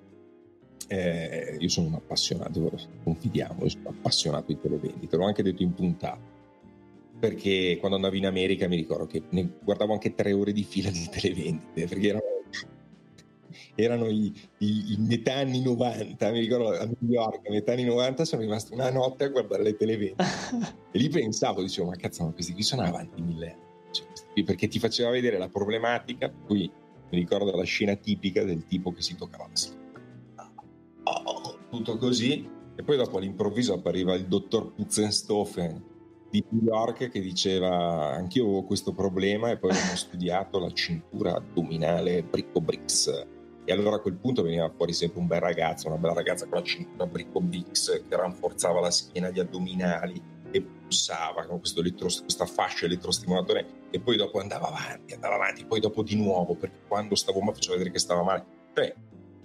eh, io sono un appassionato, confidiamo, io sono appassionato di televendite, l'ho anche detto in puntata, perché quando andavo in America mi ricordo che ne guardavo anche tre ore di fila di televendite, perché erano, erano i, i, i metà anni novanta, mi ricordo a New York, a metà anni novanta sono rimasto una notte a guardare le televendite e lì pensavo, dicevo, ma cazzo, ma questi qui sono avanti mille anni, cioè, qui, perché ti faceva vedere la problematica, poi mi ricordo la scena tipica del tipo che si toccava la schiena, oh, tutto così, e poi dopo all'improvviso appariva il dottor Putzenstoffen di New York che diceva anch'io avevo questo problema e poi abbiamo studiato la cintura addominale Bricco Brix, e allora a quel punto veniva fuori sempre un bel ragazzo, una bella ragazza con la cintura Bricco Brix che rinforzava la schiena, gli addominali e pulsava con questo elettro, questa fascia elettrostimolatore, e poi dopo andava avanti, andava avanti, poi dopo di nuovo, perché quando stavo male faceva vedere che stava male. Cioè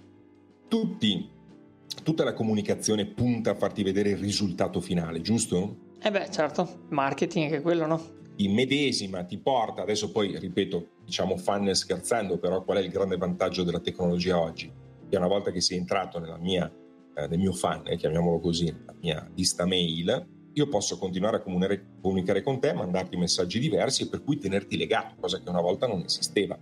tutti, tutta la comunicazione punta a farti vedere il risultato finale, giusto? Eh beh, certo, marketing è quello, no? Immedesima, ti porta, adesso poi ripeto, diciamo fan scherzando, però qual è il grande vantaggio della tecnologia oggi? Che una volta che sei entrato nella mia, eh, nel mio fan, eh, chiamiamolo così, nella mia lista mail, io posso continuare a comunicare, comunicare con te, mandarti messaggi diversi e per cui tenerti legato, cosa che una volta non esisteva.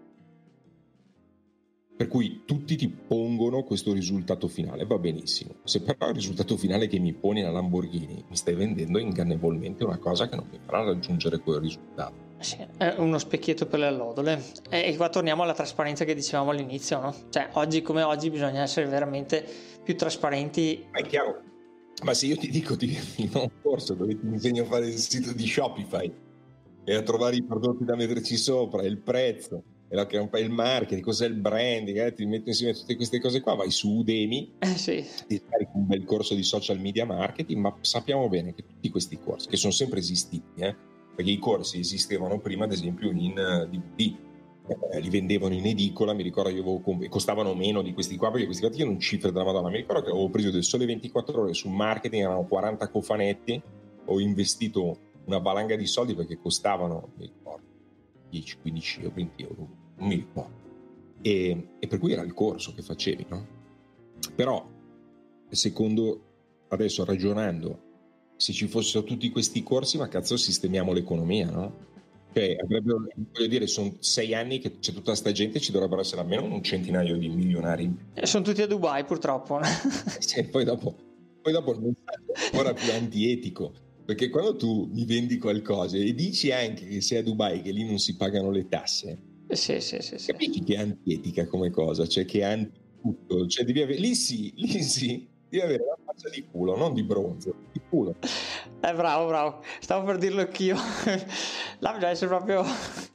Per cui tutti ti pongono questo risultato finale, va benissimo. Se però il risultato finale che mi poni la Lamborghini mi stai vendendo ingannevolmente una cosa che non mi farà raggiungere quel risultato. Sì, è uno specchietto per le allodole. E qua torniamo alla trasparenza che dicevamo all'inizio, no? Cioè, oggi come oggi bisogna essere veramente più trasparenti. Ma è chiaro, ma se io ti dico ti invito a un corso dove ti insegno a fare il sito di Shopify e a trovare i prodotti da metterci sopra, il prezzo, e che è un po' il marketing, cos'è il branding, eh? Ti metto insieme tutte queste cose qua, vai su Udemy, eh sì. ti scarichi un bel corso di social media marketing, ma sappiamo bene che tutti questi corsi, che sono sempre esistiti, eh? Perché i corsi esistevano prima ad esempio in uh, D V D, eh, li vendevano in edicola, mi ricordo io avevo comp- costavano meno di questi qua, perché questi qua erano cifre della Madonna, mi ricordo che avevo preso del Sole ventiquattro ore sul marketing, erano quaranta cofanetti, ho investito una valanga di soldi perché costavano, mi ricordo, dieci, quindici euro, venti euro, non mi ricordo, e, e per cui era il corso che facevi, no? Però secondo, adesso ragionando, se ci fossero tutti questi corsi, ma cazzo sistemiamo l'economia, no? Cioè avrebbero, voglio dire, sono sei anni che c'è tutta sta gente, ci dovrebbero essere almeno un centinaio di milionari. E sono tutti a Dubai purtroppo. Sì, poi dopo, poi dopo il messaggio è ancora più antietico, perché quando tu mi vendi qualcosa e dici anche che sei a Dubai, che lì non si pagano le tasse, sì, sì, sì, sì. Capisci che è antietica come cosa, cioè che è anti tutto, cioè devi avere, lì sì, lì sì, devi avere la faccia di culo, non di bronzo, di culo. Eh, bravo, bravo, stavo per dirlo anch'io. Là bisogna essere proprio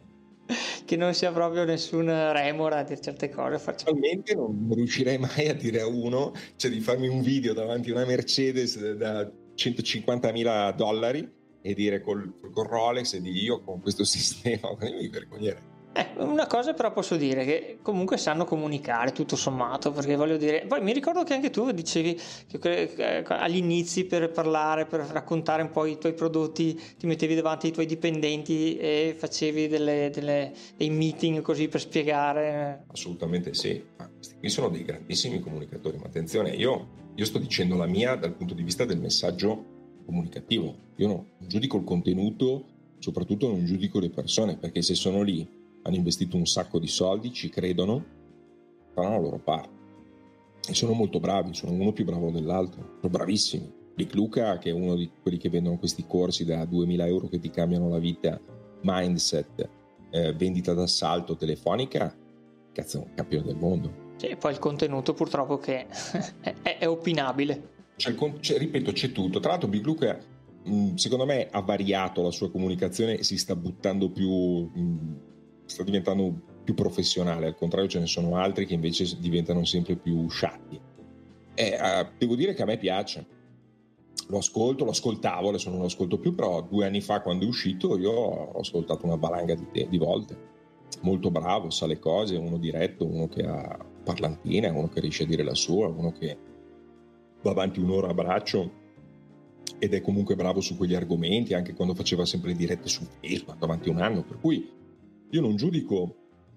che non sia proprio nessun remora a dire certe cose. Attualmente non riuscirei mai a dire a uno, cioè di farmi un video davanti a una Mercedes da centocinquantamila dollari e dire col, col Rolex e di io con questo sistema, mi vergognerei. Eh, una cosa però posso dire che comunque sanno comunicare tutto sommato, perché voglio dire, poi mi ricordo che anche tu dicevi che eh, agli inizi per parlare, per raccontare un po' i tuoi prodotti ti mettevi davanti ai tuoi dipendenti e facevi delle, delle, dei meeting così per spiegare. Assolutamente sì, ma questi qui sono dei grandissimi comunicatori, ma attenzione, io, io sto dicendo la mia dal punto di vista del messaggio comunicativo, io no, non giudico il contenuto, soprattutto non giudico le persone, perché se sono lì hanno investito un sacco di soldi, ci credono, faranno la loro parte e sono molto bravi, sono uno più bravo dell'altro, sono bravissimi, Big Luca, che è uno di quelli che vendono questi corsi da duemila euro che ti cambiano la vita, mindset, eh, vendita d'assalto telefonica, cazzo è un campione del mondo. E poi il contenuto purtroppo che è, è opinabile. C'è il, c'è, ripeto, c'è tutto. Tra l'altro Big Luca, mh, secondo me, ha variato la sua comunicazione e si sta buttando più, mh, sta diventando più professionale. Al contrario, ce ne sono altri che invece diventano sempre più sciatti. E, uh, devo dire che a me piace. Lo ascolto, lo ascoltavo, adesso non lo ascolto più, però due anni fa quando è uscito io ho ascoltato una valanga di, te, di volte. Molto bravo, sa le cose, uno diretto, uno che ha parlantina, uno che riesce a dire la sua, uno che va avanti un'ora a braccio ed è comunque bravo su quegli argomenti, anche quando faceva sempre dirette su Facebook davanti a un anno, per cui io non giudico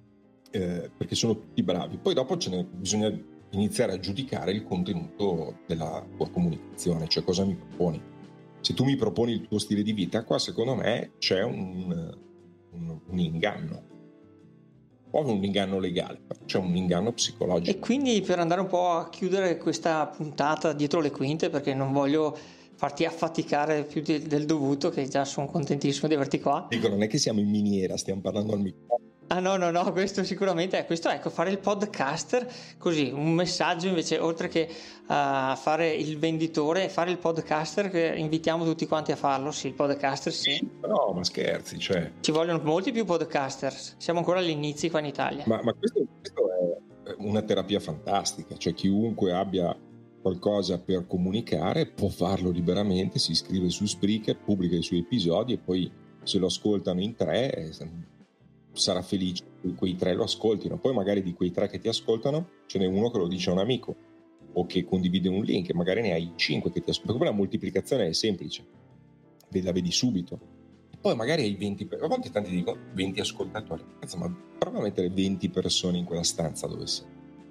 eh, perché sono tutti bravi. Poi dopo ce ne bisogna iniziare a giudicare il contenuto della tua comunicazione, cioè cosa mi proponi. Se tu mi proponi il tuo stile di vita, qua secondo me c'è un, un, un inganno, proprio un inganno legale, c'è un inganno psicologico. E quindi, per andare un po' a chiudere questa puntata dietro le quinte, perché non voglio farti affaticare più di, del dovuto, che già sono contentissimo di averti qua. Dico, non è che siamo in miniera, stiamo parlando al microfono. Ah no, no, no, questo sicuramente è questo, ecco, fare il podcaster, così, un messaggio invece, oltre che a uh, fare il venditore, fare il podcaster, che invitiamo tutti quanti a farlo, sì, il podcaster sì. No, ma scherzi, cioè. Ci vogliono molti più podcaster, siamo ancora agli inizi qua in Italia. Ma, ma questo, questo è una terapia fantastica, cioè chiunque abbia qualcosa per comunicare può farlo liberamente, si iscrive su Spreaker, pubblica i suoi episodi e poi se lo ascoltano in tre sarà felice che quei tre lo ascoltino. Poi magari di quei tre che ti ascoltano ce n'è uno che lo dice a un amico o che condivide un link e magari ne hai cinque che ti ascoltano. Come la moltiplicazione è semplice, la vedi subito. E poi magari hai venti, a volte tanti dicono venti ascoltatori, ma prova a mettere venti persone in quella stanza dove sei.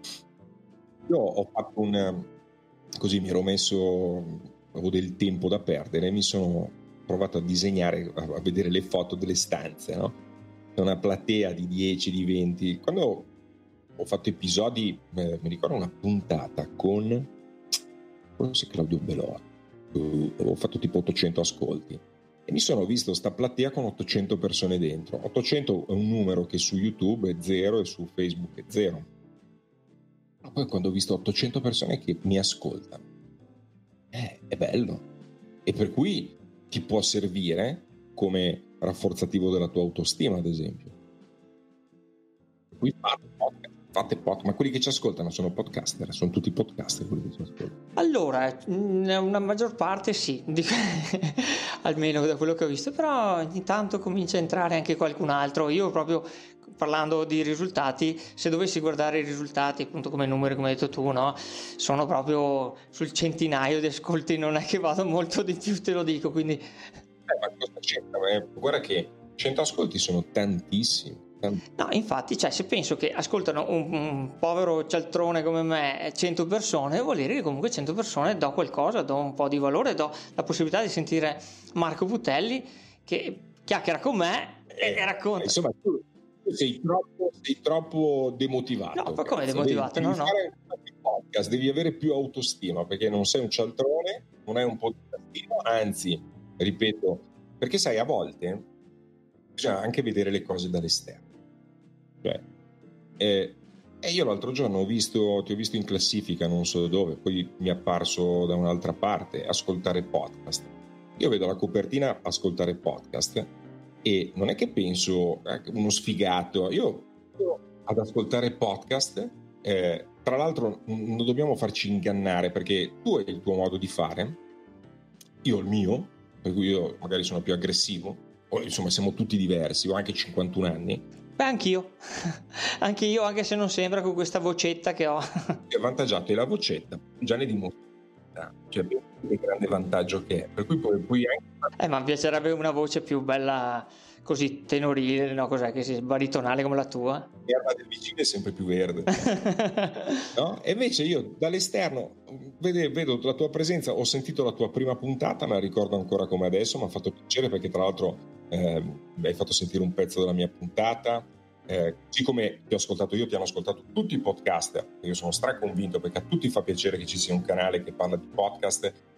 Io ho fatto un così, mi ero messo, avevo del tempo da perdere, mi sono provato a disegnare, a vedere le foto delle stanze, no? Una platea di dieci, di venti. Quando ho fatto episodi, eh, mi ricordo una puntata con forse Claudio Bellotti, uh, avevo fatto tipo ottocento ascolti e mi sono visto sta platea con ottocento persone dentro. Ottocento è un numero che su YouTube è zero e su Facebook è zero. Ma poi quando ho visto ottocento persone che mi ascoltano, eh, è bello, e per cui ti può servire come rafforzativo della tua autostima, ad esempio. Qui fate podcast, fate podcast, ma quelli che ci ascoltano sono podcaster, sono tutti podcaster quelli che ci ascoltano. Allora, una maggior parte sì, almeno da quello che ho visto, però ogni tanto comincia a entrare anche qualcun altro. Io proprio parlando di risultati, se dovessi guardare i risultati, appunto come numeri, come hai detto tu, no, sono proprio sul centinaio di ascolti, non è che vado molto di più, te lo dico, quindi Eh, ma cosa c'entra? Eh, guarda che cento ascolti sono tantissimi. Tant- no, infatti, cioè, se penso che ascoltano un, un povero cialtrone come me cento persone, vuol dire che comunque cento persone do qualcosa, do un po' di valore, do la possibilità di sentire Marco Putelli che chiacchiera con me e, e racconta. Insomma, tu, tu sei troppo, sei troppo demotivato. No, ma come demotivato? Devi, no, devi no. fare un podcast, devi avere più autostima, perché non sei un cialtrone, non hai un podcastino, anzi, ripeto, perché sai, a volte bisogna anche vedere le cose dall'esterno. Cioè, eh, e io l'altro giorno ho visto, ti ho visto in classifica, non so dove, poi mi è apparso da un'altra parte, ascoltare podcast. Io vedo la copertina ascoltare podcast e non è che penso eh, uno sfigato, io, io ad ascoltare podcast, eh, tra l'altro non dobbiamo farci ingannare, perché tu hai il tuo modo di fare, io ho il mio, per cui io magari sono più aggressivo, o insomma siamo tutti diversi, ho anche cinquantuno anni. Beh, anch'io, anche io, anche se non sembra, con questa vocetta che ho. È avvantaggiato, e la vocetta già ne dimostra, cioè il grande vantaggio che è, per cui poi, poi anche... Eh, ma mi piacerebbe una voce più bella, così tenorile, no? Cos'è, che si baritonale come la tua? L'erba del vicino è sempre più verde. No? E invece io dall'esterno vedo, vedo la tua presenza, ho sentito la tua prima puntata, me la ricordo ancora come adesso, mi ha fatto piacere perché tra l'altro eh, mi hai fatto sentire un pezzo della mia puntata, eh, così come ti ho ascoltato io, ti hanno ascoltato tutti i podcaster. Io sono straconvinto perché a tutti fa piacere che ci sia un canale che parla di podcast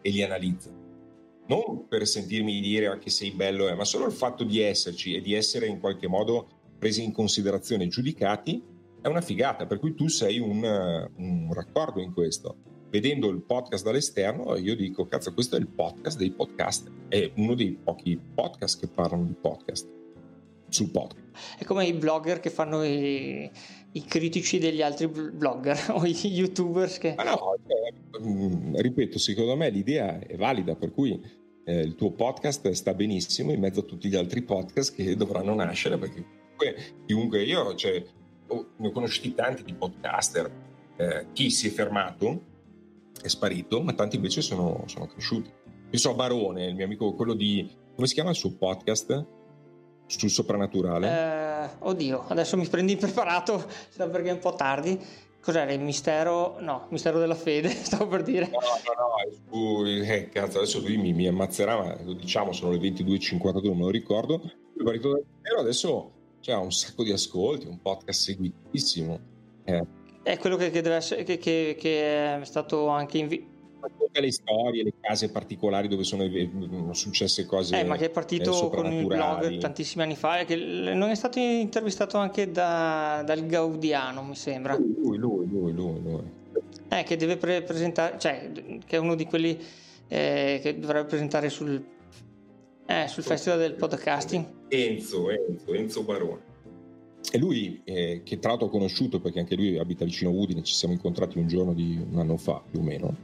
e li analizza. Non per sentirmi dire ah, che sei bello, eh, ma solo il fatto di esserci e di essere in qualche modo presi in considerazione e giudicati è una figata, per cui tu sei un, un raccordo in questo. Vedendo il podcast dall'esterno io dico, cazzo, questo è il podcast dei podcast, è uno dei pochi podcast che parlano di podcast sul podcast. È come i blogger che fanno i, i critici degli altri blogger o i youtubers che... Ma no, eh, ripeto, secondo me l'idea è valida, per cui eh, il tuo podcast sta benissimo in mezzo a tutti gli altri podcast che dovranno nascere, perché comunque chiunque, io cioè, oh, ne ho conosciuti tanti di podcaster, eh, chi si è fermato è sparito, ma tanti invece sono, sono cresciuti. Penso a Barone, il mio amico, quello di, come si chiama il suo podcast? Sul soprannaturale? Eh, oddio, adesso mi prendi impreparato, perché è un po' tardi. Cos'era il mistero? No, mistero della fede, stavo per dire. No, no, no, eh, cazzo, adesso lui mi, mi ammazzerà, ma lo diciamo, sono le ventidue e cinquantadue, non me lo ricordo. Il marito del mistero adesso cioè, ha un sacco di ascolti, un podcast seguitissimo. Eh. È quello che, che deve essere, che, che, che è stato anche invi- tutte le storie, le case particolari dove sono successe cose eh, ma che è partito eh, con il blog tantissimi anni fa, e che non è stato intervistato anche da, dal Gaudiano, mi sembra. Lui, lui, lui, lui, lui. Eh, che deve pre- presentare, cioè, che è uno di quelli eh, che dovrebbe presentare sul, eh, sul Festival del Podcasting. Enzo, Enzo, Enzo Barone. E lui, eh, che tra l'altro ho conosciuto perché anche lui abita vicino a Udine, ci siamo incontrati un giorno di un anno fa più o meno,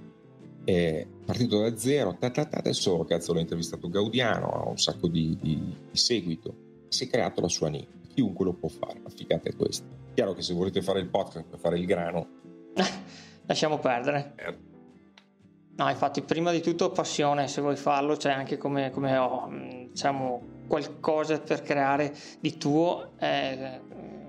è partito da zero, ta ta ta, adesso cazzo l'ho intervistato Gaudiano, ha un sacco di, di, di seguito, si è creato la sua nicchia, chiunque lo può fare, la figata è questa. Chiaro che se volete fare il podcast per fare il grano lasciamo perdere. Eh. No, infatti prima di tutto passione, se vuoi farlo c'è anche come, come ho, diciamo, qualcosa per creare di tuo, eh,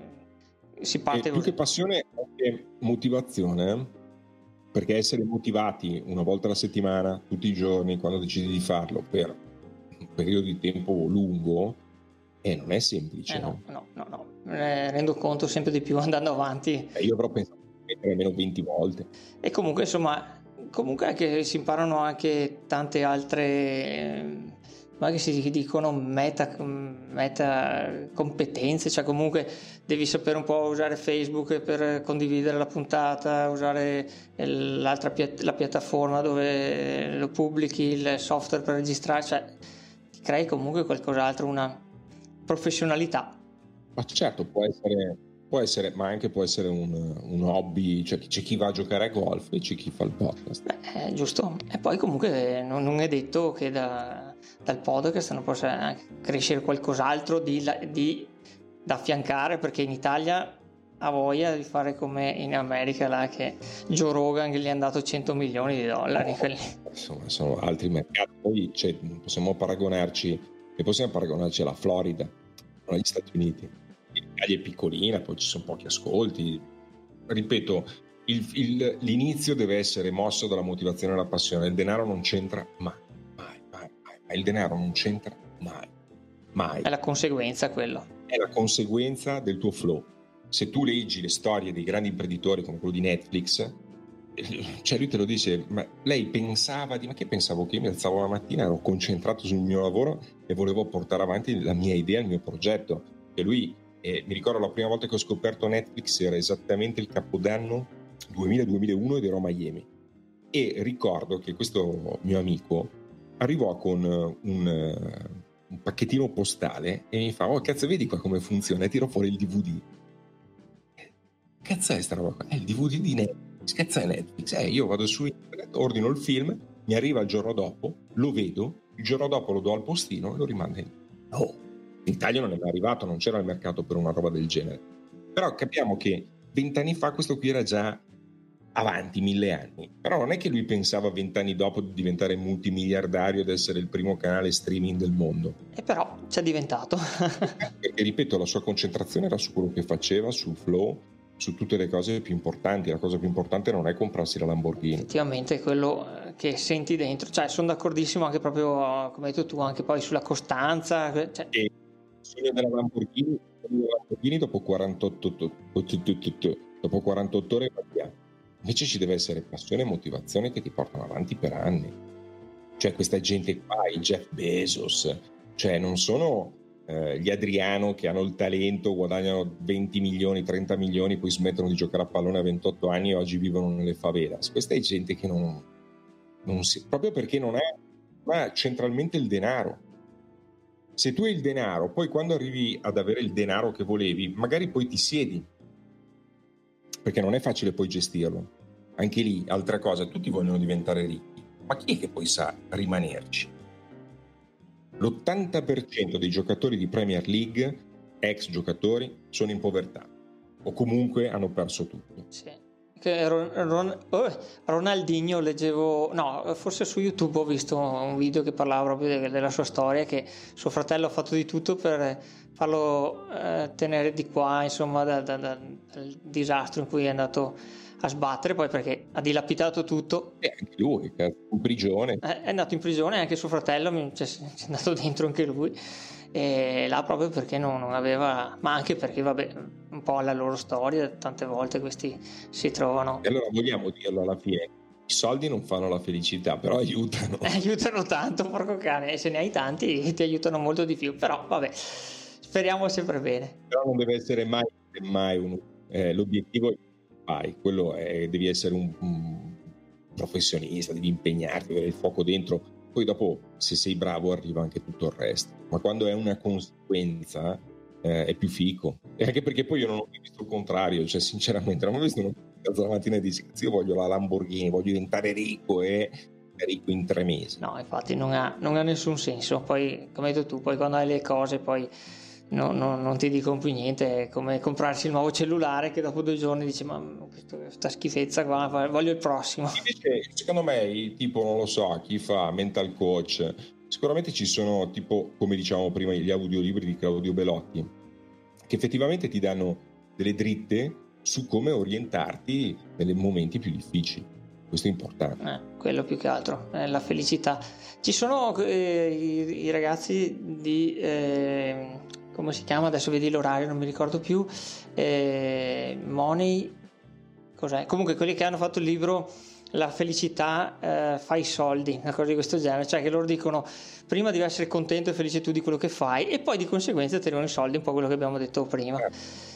si parte e più che passione anche motivazione, perché essere motivati una volta alla settimana, tutti i giorni, quando decidi di farlo per un periodo di tempo lungo, eh, non è semplice. Eh no, no, no, no, me ne rendo conto sempre di più andando avanti. Eh, io avrò pensato di mettere almeno venti volte. E comunque, insomma, comunque è che si imparano anche tante altre, ma che si dicono meta, meta competenze, cioè comunque devi sapere un po' usare Facebook per condividere la puntata, usare l'altra piat- la piattaforma dove lo pubblichi, il software per registrare, cioè ti crei comunque qualcos'altro, una professionalità. Ma certo, può essere, può essere, ma anche può essere un, un hobby, cioè c'è chi va a giocare a golf e c'è chi fa il podcast. Beh, giusto. E poi comunque non, non è detto che da, dal podcast non possa crescere qualcos'altro di, di, da affiancare, perché in Italia ha voglia di fare come in America, là, che Joe Rogan che gli hanno dato cento milioni di dollari. No, insomma, sono altri mercati. Poi cioè, possiamo paragonarci, e possiamo paragonarci alla Florida, agli Stati Uniti. L'Italia è piccolina, poi ci sono pochi ascolti. Ripeto, il, il, l'inizio deve essere mosso dalla motivazione e dalla passione. Il denaro non c'entra mai, mai, mai, mai. Ma il denaro non c'entra mai, mai. È la conseguenza quello. È la conseguenza del tuo flow. Se tu leggi le storie dei grandi imprenditori come quello di Netflix, cioè lui te lo dice, ma lei pensava di, ma che pensavo che io mi alzavo la mattina, ero concentrato sul mio lavoro e volevo portare avanti la mia idea, il mio progetto. E lui, eh, mi ricordo la prima volta che ho scoperto Netflix era esattamente il capodanno duemila duemilauno ed ero a Miami, e ricordo che questo mio amico arrivò con un, un pacchettino postale e mi fa, oh cazzo, vedi qua come funziona, e tiro fuori il D V D. Cazzo è sta roba qua? È il D V D di Netflix. Cazzo è Netflix? Eh, io vado su internet, ordino il film, mi arriva il giorno dopo, lo vedo, il giorno dopo lo do al postino e lo rimando in. Oh, in Italia non è mai arrivato, non c'era il mercato per una roba del genere. Però capiamo che vent'anni fa questo qui era già avanti mille anni. Però non è che lui pensava vent'anni dopo di diventare multimiliardario ed essere il primo canale streaming del mondo. E però c'è diventato. Perché ripeto, la sua concentrazione era su quello che faceva, sul flow, su tutte le cose più importanti. La cosa più importante non è comprarsi la Lamborghini. Effettivamente è quello che senti dentro, cioè sono d'accordissimo anche proprio, come hai detto tu, anche poi sulla costanza, cioè... E il sogno della Lamborghini, della Lamborghini dopo quarantotto dopo quarantotto ore va via. Invece ci deve essere passione e motivazione che ti portano avanti per anni. Cioè questa gente qua, i Jeff Bezos, cioè non sono eh, gli Adriano che hanno il talento, guadagnano venti milioni, trenta milioni, poi smettono di giocare a pallone a ventotto anni e oggi vivono nelle favelas. Questa è gente che non, non si, proprio perché non ha, non ha centralmente il denaro. Se tu hai il denaro, poi quando arrivi ad avere il denaro che volevi, magari poi ti siedi, perché non è facile poi gestirlo. Anche lì, altra cosa, tutti vogliono diventare ricchi, ma chi è che poi sa rimanerci? L'ottanta per cento dei giocatori di Premier League, ex giocatori, sono in povertà o comunque hanno perso tutto. Sì. Che Ron, Ron, oh, Ronaldinho leggevo, no, forse su YouTube ho visto un video che parlava proprio de, della sua storia, che suo fratello ha fatto di tutto per farlo eh, tenere di qua, insomma, da, da, da, dal disastro in cui è andato a sbattere, poi perché ha dilapidato tutto. E anche lui, è in prigione. È andato in prigione, anche suo fratello, cioè, è andato dentro anche lui, e là proprio perché non, non aveva, ma anche perché vabbè, un po' la loro storia, tante volte questi si trovano. E allora vogliamo dirlo alla fine, i soldi non fanno la felicità, però aiutano. Eh, aiutano tanto, porco cane, e se ne hai tanti ti aiutano molto di più, però vabbè, speriamo sempre bene. Però non deve essere mai, mai un, eh, l'obiettivo. Quello è, devi essere un, un professionista, devi impegnarti, avere il fuoco dentro, poi dopo se sei bravo arriva anche tutto il resto, ma quando è una conseguenza eh, è più fico, e anche perché poi io non ho visto il contrario, cioè sinceramente non ho visto uno che alza la mattina e dice io voglio la Lamborghini, voglio diventare ricco e ricco in tre mesi. No, infatti non ha, non ha nessun senso, poi come hai detto tu, poi quando hai le cose poi No, no, non ti dicono più niente, è come comprarsi il nuovo cellulare che dopo due giorni dici ma questa schifezza qua, voglio il prossimo. Invece, secondo me, tipo, non lo so, chi fa mental coach, sicuramente ci sono tipo, come dicevamo prima, gli audiolibri di Claudio Belotti, che effettivamente ti danno delle dritte su come orientarti nei momenti più difficili. Questo è importante. Eh, quello più che altro, è la felicità. Ci sono eh, i, i ragazzi di... Eh, come si chiama? Adesso vedi l'orario, non mi ricordo più. Eh, Money, cos'è? Comunque quelli che hanno fatto il libro La felicità eh, fa i soldi, una cosa di questo genere, cioè che loro dicono prima devi essere contento e felice tu di quello che fai e poi di conseguenza ti arrivano i soldi, un po' quello che abbiamo detto prima. Eh,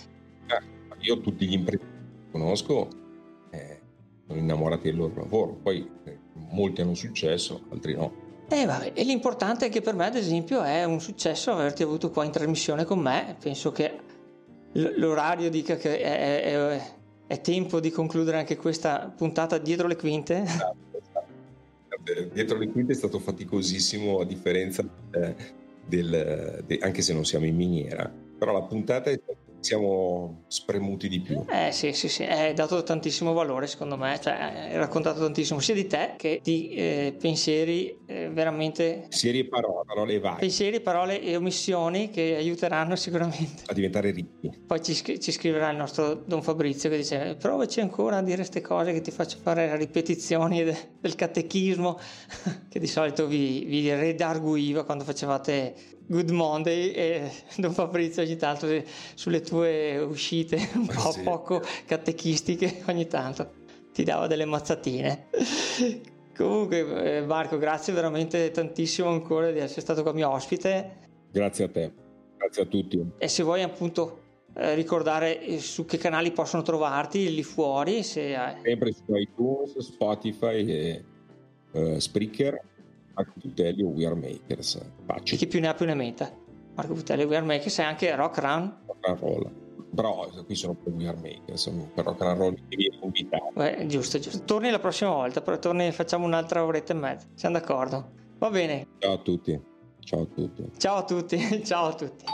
eh, io tutti gli imprenditori che conosco eh, sono innamorati del loro lavoro, poi eh, molti hanno successo, altri no. E, vabbè, e l'importante è che per me ad esempio è un successo averti avuto qua in trasmissione con me. Penso che l'orario dica che è, è, è tempo di concludere anche questa puntata dietro le quinte. Esatto, esatto. Dietro le quinte è stato faticosissimo, a differenza eh, del, de, anche se non siamo in miniera, però la puntata è siamo spremuti di più. Eh sì, sì, sì, hai dato tantissimo valore secondo me, cioè hai raccontato tantissimo sia di te che di eh, pensieri eh, veramente... Pensieri e parole, parole varie. Pensieri, parole e omissioni che aiuteranno sicuramente. A diventare ricchi. Poi ci, ci scriverà il nostro Don Fabrizio che dice provaci ancora a dire queste cose che ti faccio fare ripetizioni de, del catechismo che di solito vi, vi redarguiva quando facevate Good Monday e Don Fabrizio ogni tanto sulle tue uscite un po' sì. poco catechistiche ogni tanto ti dava delle mazzatine. Comunque Marco, grazie veramente tantissimo ancora di essere stato qua mio ospite. Grazie a te, grazie a tutti. E se vuoi appunto eh, ricordare su che canali possono trovarti lì fuori, se hai... sempre su iTunes, Spotify e uh, Spreaker, Marco Putelli o We Are Makers. Facile. Chi più ne ha più ne metta. Marco Putelli, We Are Makers, e anche Rock Run. Rock and Roll. Però qui sono per We Are Makers, per Rock and Roll che viene invitato. Beh, giusto, giusto. Torni la prossima volta, però torni, facciamo un'altra oretta e mezza. Siamo d'accordo? Va bene. Ciao a tutti. Ciao a tutti. Ciao a tutti. Ciao a tutti.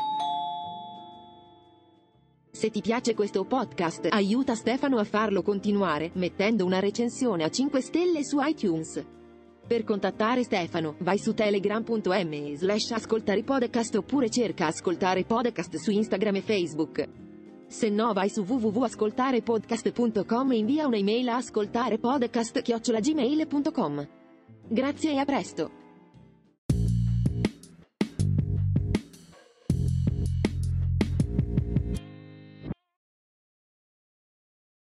Se ti piace questo podcast, aiuta Stefano a farlo continuare mettendo una recensione a cinque stelle su iTunes. Per contattare Stefano, vai su telegram.me slash ascoltare podcast oppure cerca Ascoltare Podcast su Instagram e Facebook. Se no vai su w w w punto ascoltare podcast punto com e invia un'email a ascoltarepodcast chiocciola gmail punto com. Grazie e a presto!